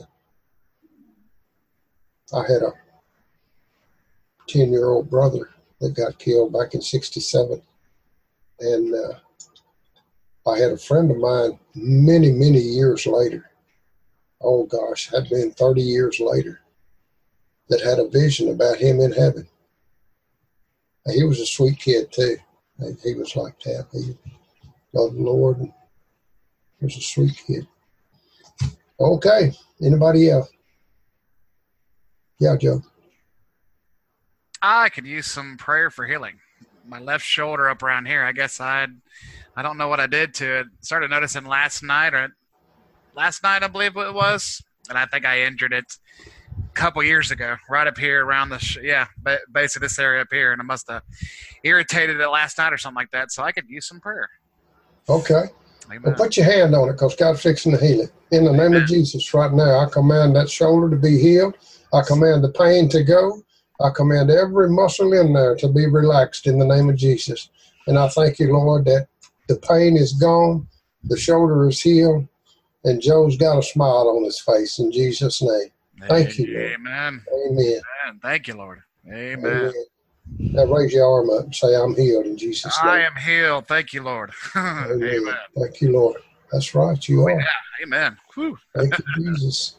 A: I had a 10-year-old brother that got killed back in 1967. And I had a friend of mine many, many years later, oh gosh, had been 30 years later, that had a vision about him in heaven. And he was a sweet kid too. He was like that. He loved the Lord and was a sweet kid. Okay, anybody else? Yeah, Joe.
I: I could use some prayer for healing. My left shoulder up around here. I guess I don't know what I did to it. Started noticing last night, I believe it was, and I think I injured it a couple years ago, right up here around basically this area up here, and I must have irritated it last night or something like that. So I could use some prayer.
A: Okay.
I: Amen.
A: Well, put your hand on it, because God's fixing to heal it. In the name of Jesus, right now, I command that shoulder to be healed. I command the pain to go. I command every muscle in there to be relaxed in the name of Jesus. And I thank you, Lord, that the pain is gone, the shoulder is healed, and Joe's got a smile on his face in Jesus' name. Thank you, Lord.
I: Amen.
A: Amen.
I: Thank you, Lord. Amen.
A: Amen. Now raise your arm up and say, I'm healed in Jesus' name.
I: I am healed. Thank you, Lord. Amen.
A: Thank you, Lord. That's right, you are.
I: Yeah. Amen. Whew.
A: Thank you, Jesus.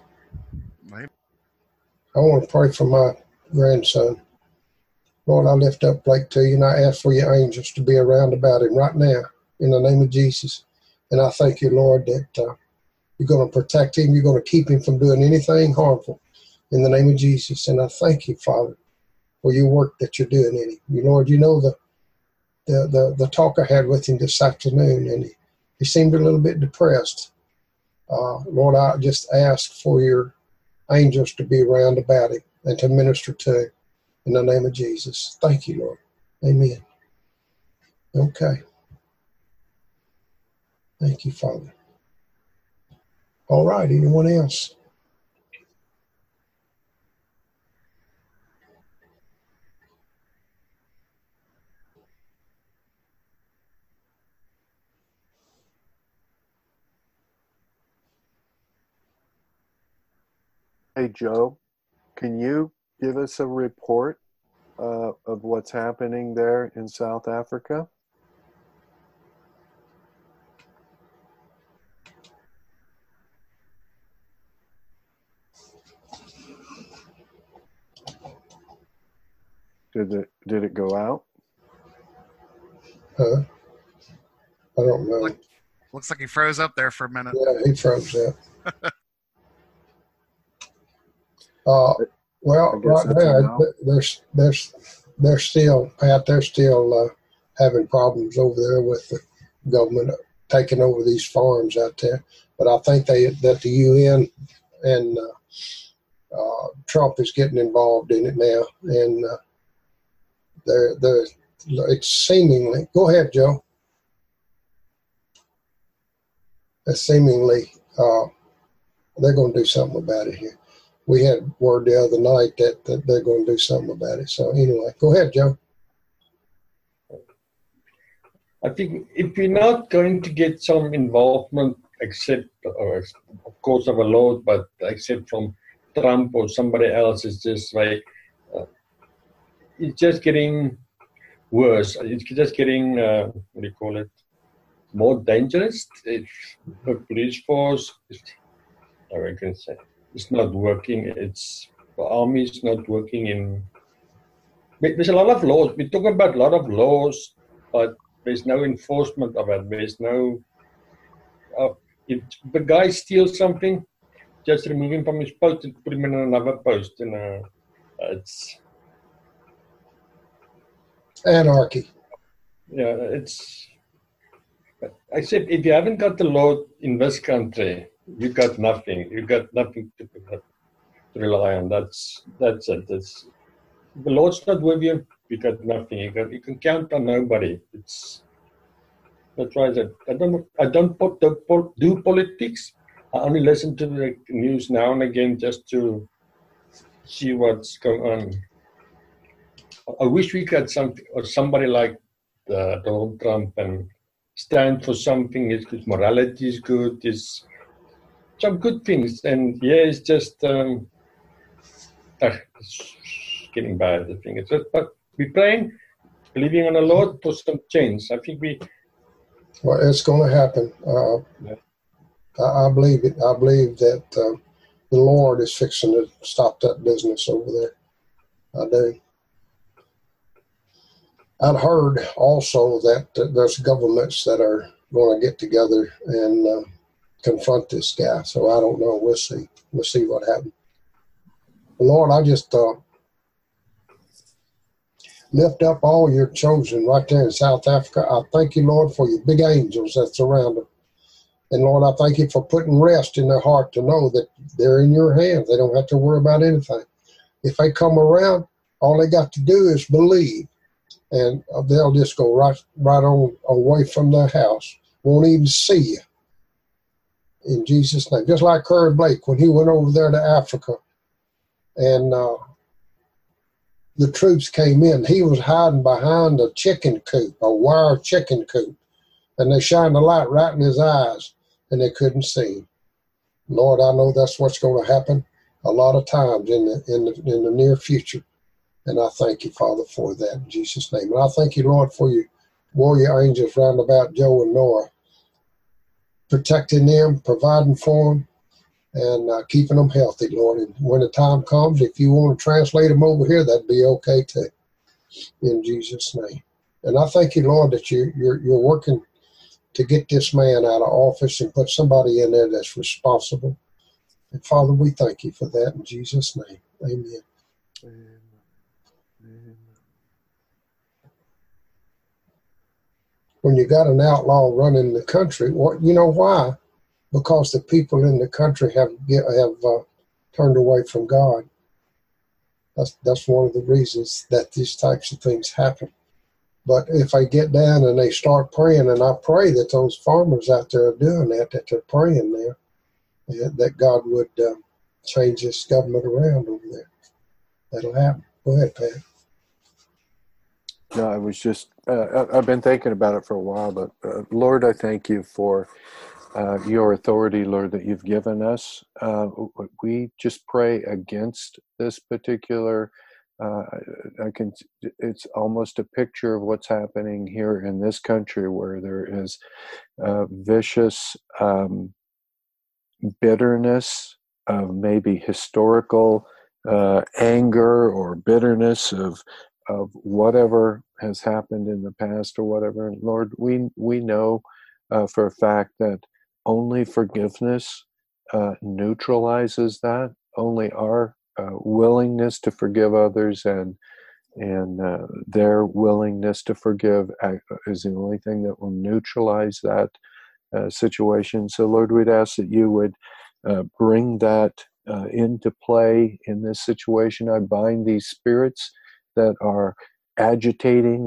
A: I want to pray for my grandson. Lord, I lift up Blake to you, and I ask for your angels to be around about him right now in the name of Jesus. And I thank you, Lord, that you're going to protect him. You're going to keep him from doing anything harmful in the name of Jesus. And I thank you, Father, for your work that you're doing in him. You, Lord, you know the talk I had with him this afternoon, and he seemed a little bit depressed. Lord, I just ask for your angels to be around about him and to minister to him in the name of Jesus. Thank you, Lord. Amen. Okay. Thank you, Father. All right, anyone else?
E: Hey, Joe, can you give us a report of what's happening there in South Africa? Did it go out?
A: I don't know.
I: Looks like he froze up there for a minute.
A: Yeah, he froze up. Well, right now they're still, Pat. They're still having problems over there with the government taking over these farms out there. But I think that the UN and Trump is getting involved in it now, and it's seemingly. Go ahead, Joe. It's seemingly they're going to do something about it here. We had word the other night that they're going to do something about it. So anyway, go ahead, Joe.
L: I think if we're not going to get some involvement, except, of course, of a lot, but except from Trump or somebody else, it's just like, it's just getting worse. It's just getting, what do you call it, more dangerous. The police force, I can say, it's not working. The army is not working in there's a lot of laws. We're talking about a lot of laws, but there's no enforcement of it. There's no. If the guy steals something, just remove him from his post and put him in another post. It's
A: anarchy.
L: Yeah, I said, if you haven't got the law in this country, you got nothing. You got nothing to rely on. That's it. If the Lord's not with you, you got nothing. You can count on nobody. That's why I said I don't do politics. I only listen to the news now and again just to see what's going on. I wish we got somebody like Donald Trump and stand for something. His morality is good. There's some good things, and it's just it's getting bad. I think but we're praying, believing on the Lord for some change. I think
A: well, it's going to happen. I believe it. I believe that the Lord is fixing to stop that business over there. I do. I'd heard also that there's governments that are going to get together and confront this guy. So I don't know. We'll see. We'll see what happens. Lord, I just lift up all your chosen right there in South Africa. I thank you, Lord, for your big angels that surround them. And Lord, I thank you for putting rest in their heart to know that they're in your hands. They don't have to worry about anything. If they come around, all they got to do is believe. And they'll just go right on away from their house. Won't even see you. In Jesus' name. Just like Curry Blake when he went over there to Africa. And the troops came in. He was hiding behind a chicken coop, a wire chicken coop. And they shined the light right in his eyes. And they couldn't see him. Lord, I know that's what's going to happen a lot of times in the near future. And I thank you, Father, for that in Jesus' name. And I thank you, Lord, for your warrior angels round about Joe and Nora, protecting them, providing for them, and keeping them healthy, Lord. And when the time comes, if you want to translate them over here, that'd be okay too, in Jesus' name. And I thank you, Lord, that you're working to get this man out of office and put somebody in there that's responsible. And Father, we thank you for that in Jesus' name. Amen. When you got an outlaw running the country, you know why? Because the people in the country have turned away from God. That's one of the reasons that these types of things happen. But if they get down and they start praying, and I pray that those farmers out there are doing that they're praying there, that God would change this government around over there. That'll happen. Go ahead, Pat.
E: No, I was just, I've been thinking about it for a while, but Lord, I thank you for your authority, Lord, that you've given us. We just pray against this particular, it's almost a picture of what's happening here in this country where there is vicious bitterness of maybe historical anger or bitterness of whatever has happened in the past or whatever. And Lord, we know for a fact that only forgiveness neutralizes that. Only our willingness to forgive others and their willingness to forgive is the only thing that will neutralize that situation. So Lord, we'd ask that you would bring that into play in this situation. I bind these spirits that are agitating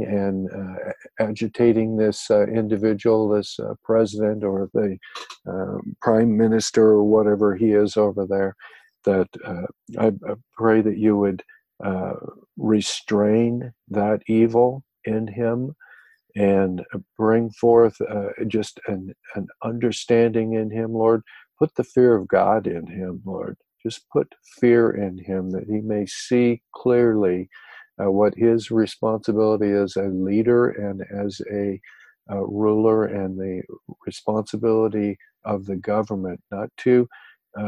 E: this individual, this president or the prime minister or whatever he is over there, that I pray that you would restrain that evil in him and bring forth just an understanding in him, Lord. Put the fear of God in him, Lord. Just put fear in him that he may see clearly what his responsibility as a leader and as a ruler, and the responsibility of the government, not to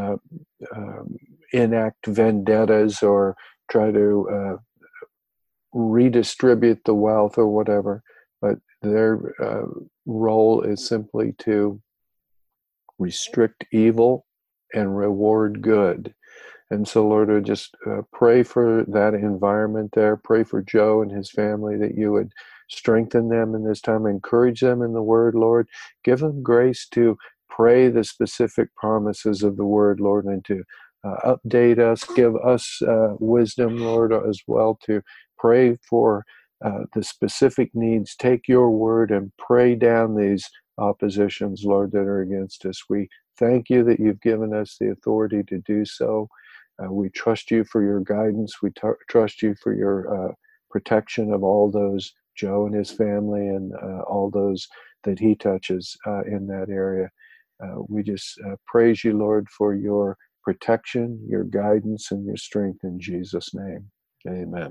E: enact vendettas or try to redistribute the wealth or whatever, but their role is simply to restrict evil and reward good. And so, Lord, I just pray for that environment there. Pray for Joe and his family, that you would strengthen them in this time, encourage them in the word, Lord. Give them grace to pray the specific promises of the word, Lord, and to update us, give us wisdom, Lord, as well, to pray for the specific needs. Take your word and pray down these oppositions, Lord, that are against us. We thank you that you've given us the authority to do so. We trust you for your guidance. We trust you for your protection of all those, Joe and his family, and all those that he touches in that area. We just praise you, Lord, for your protection, your guidance, and your strength in Jesus' name. Amen.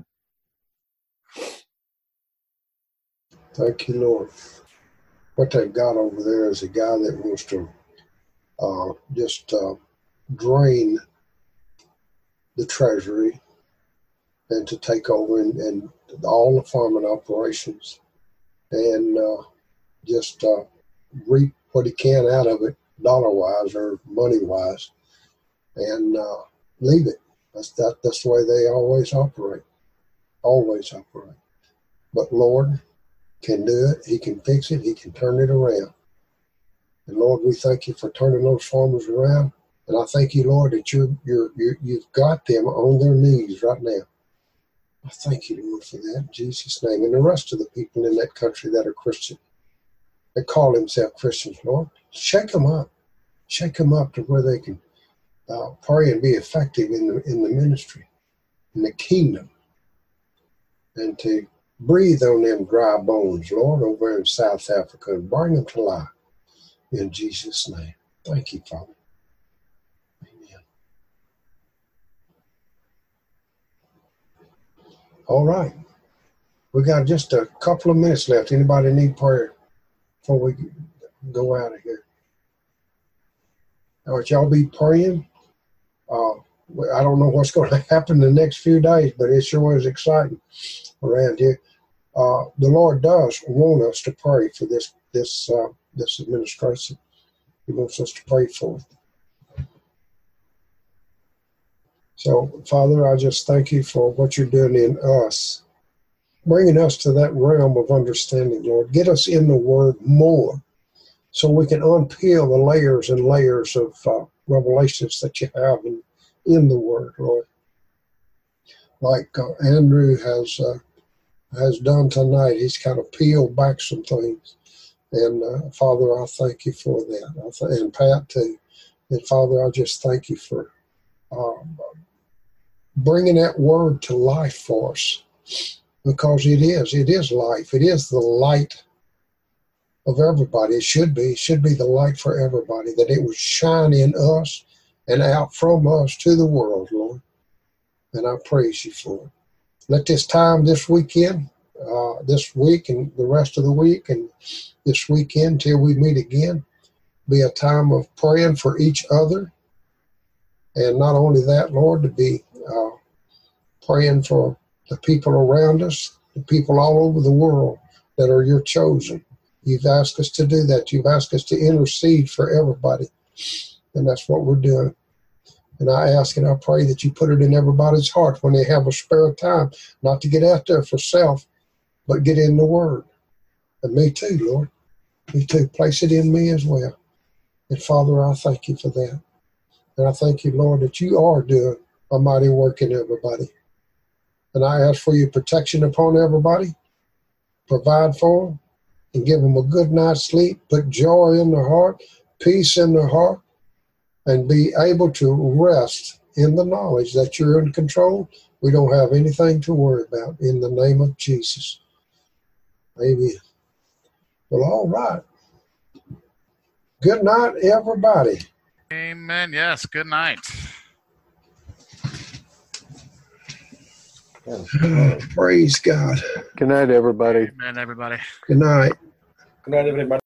A: Thank you, Lord. What they've got over there is a guy that wants to just drain the treasury and to take over and all the farming operations and just reap what he can out of it, dollar-wise or money-wise, and leave it. That's the way they always operate. Always operate. But Lord can do it. He can fix it. He can turn it around. And Lord, we thank you for turning those farmers around. And I thank you, Lord, that you've got them on their knees right now. I thank you, Lord, for that in Jesus' name. And the rest of the people in that country that are Christian, that call themselves Christians, Lord, shake them up. Shake them up to where they can pray and be effective in the ministry, in the kingdom, and to breathe on them dry bones, Lord, over in South Africa, and bring them to life in Jesus' name. Thank you, Father. Amen. All right. We got just a couple of minutes left. Anybody need prayer before we go out of here? All right, y'all be praying. I don't know what's going to happen the next few days, but it sure is exciting around here. The Lord does want us to pray for this administration. He wants us to pray for it. So, Father, I just thank you for what you're doing in us, bringing us to that realm of understanding, Lord. Get us in the Word more so we can unpeel the layers and layers of revelations that you have in the Word, Lord. Like Andrew has done tonight. He's kind of peeled back some things. And Father, I thank you for that. And Pat too. And Father, I just thank you for bringing that word to life for us. Because it is life. It is the light of everybody. It should be the light for everybody, that it would shine in us and out from us to the world, Lord. And I praise you for it. Let this time this weekend, this week and the rest of the week and this weekend till we meet again, be a time of praying for each other. And not only that, Lord, to be praying for the people around us, the people all over the world that are your chosen. You've asked us to do that. You've asked us to intercede for everybody. And that's what we're doing. And I ask and I pray that you put it in everybody's heart when they have a spare time, not to get out there for self, but get in the Word. And me too, Lord. Me too. Place it in me as well. And Father, I thank you for that. And I thank you, Lord, that you are doing a mighty work in everybody. And I ask for your protection upon everybody. Provide for them and give them a good night's sleep. Put joy in their heart, peace in their heart, and be able to rest in the knowledge that you're in control. We don't have anything to worry about in the name of Jesus. Amen. Well, all right. Good night, everybody.
I: Amen. Yes, good night.
A: Praise God.
E: Good night, everybody.
I: Amen, everybody.
A: Good night.
L: Good night, everybody.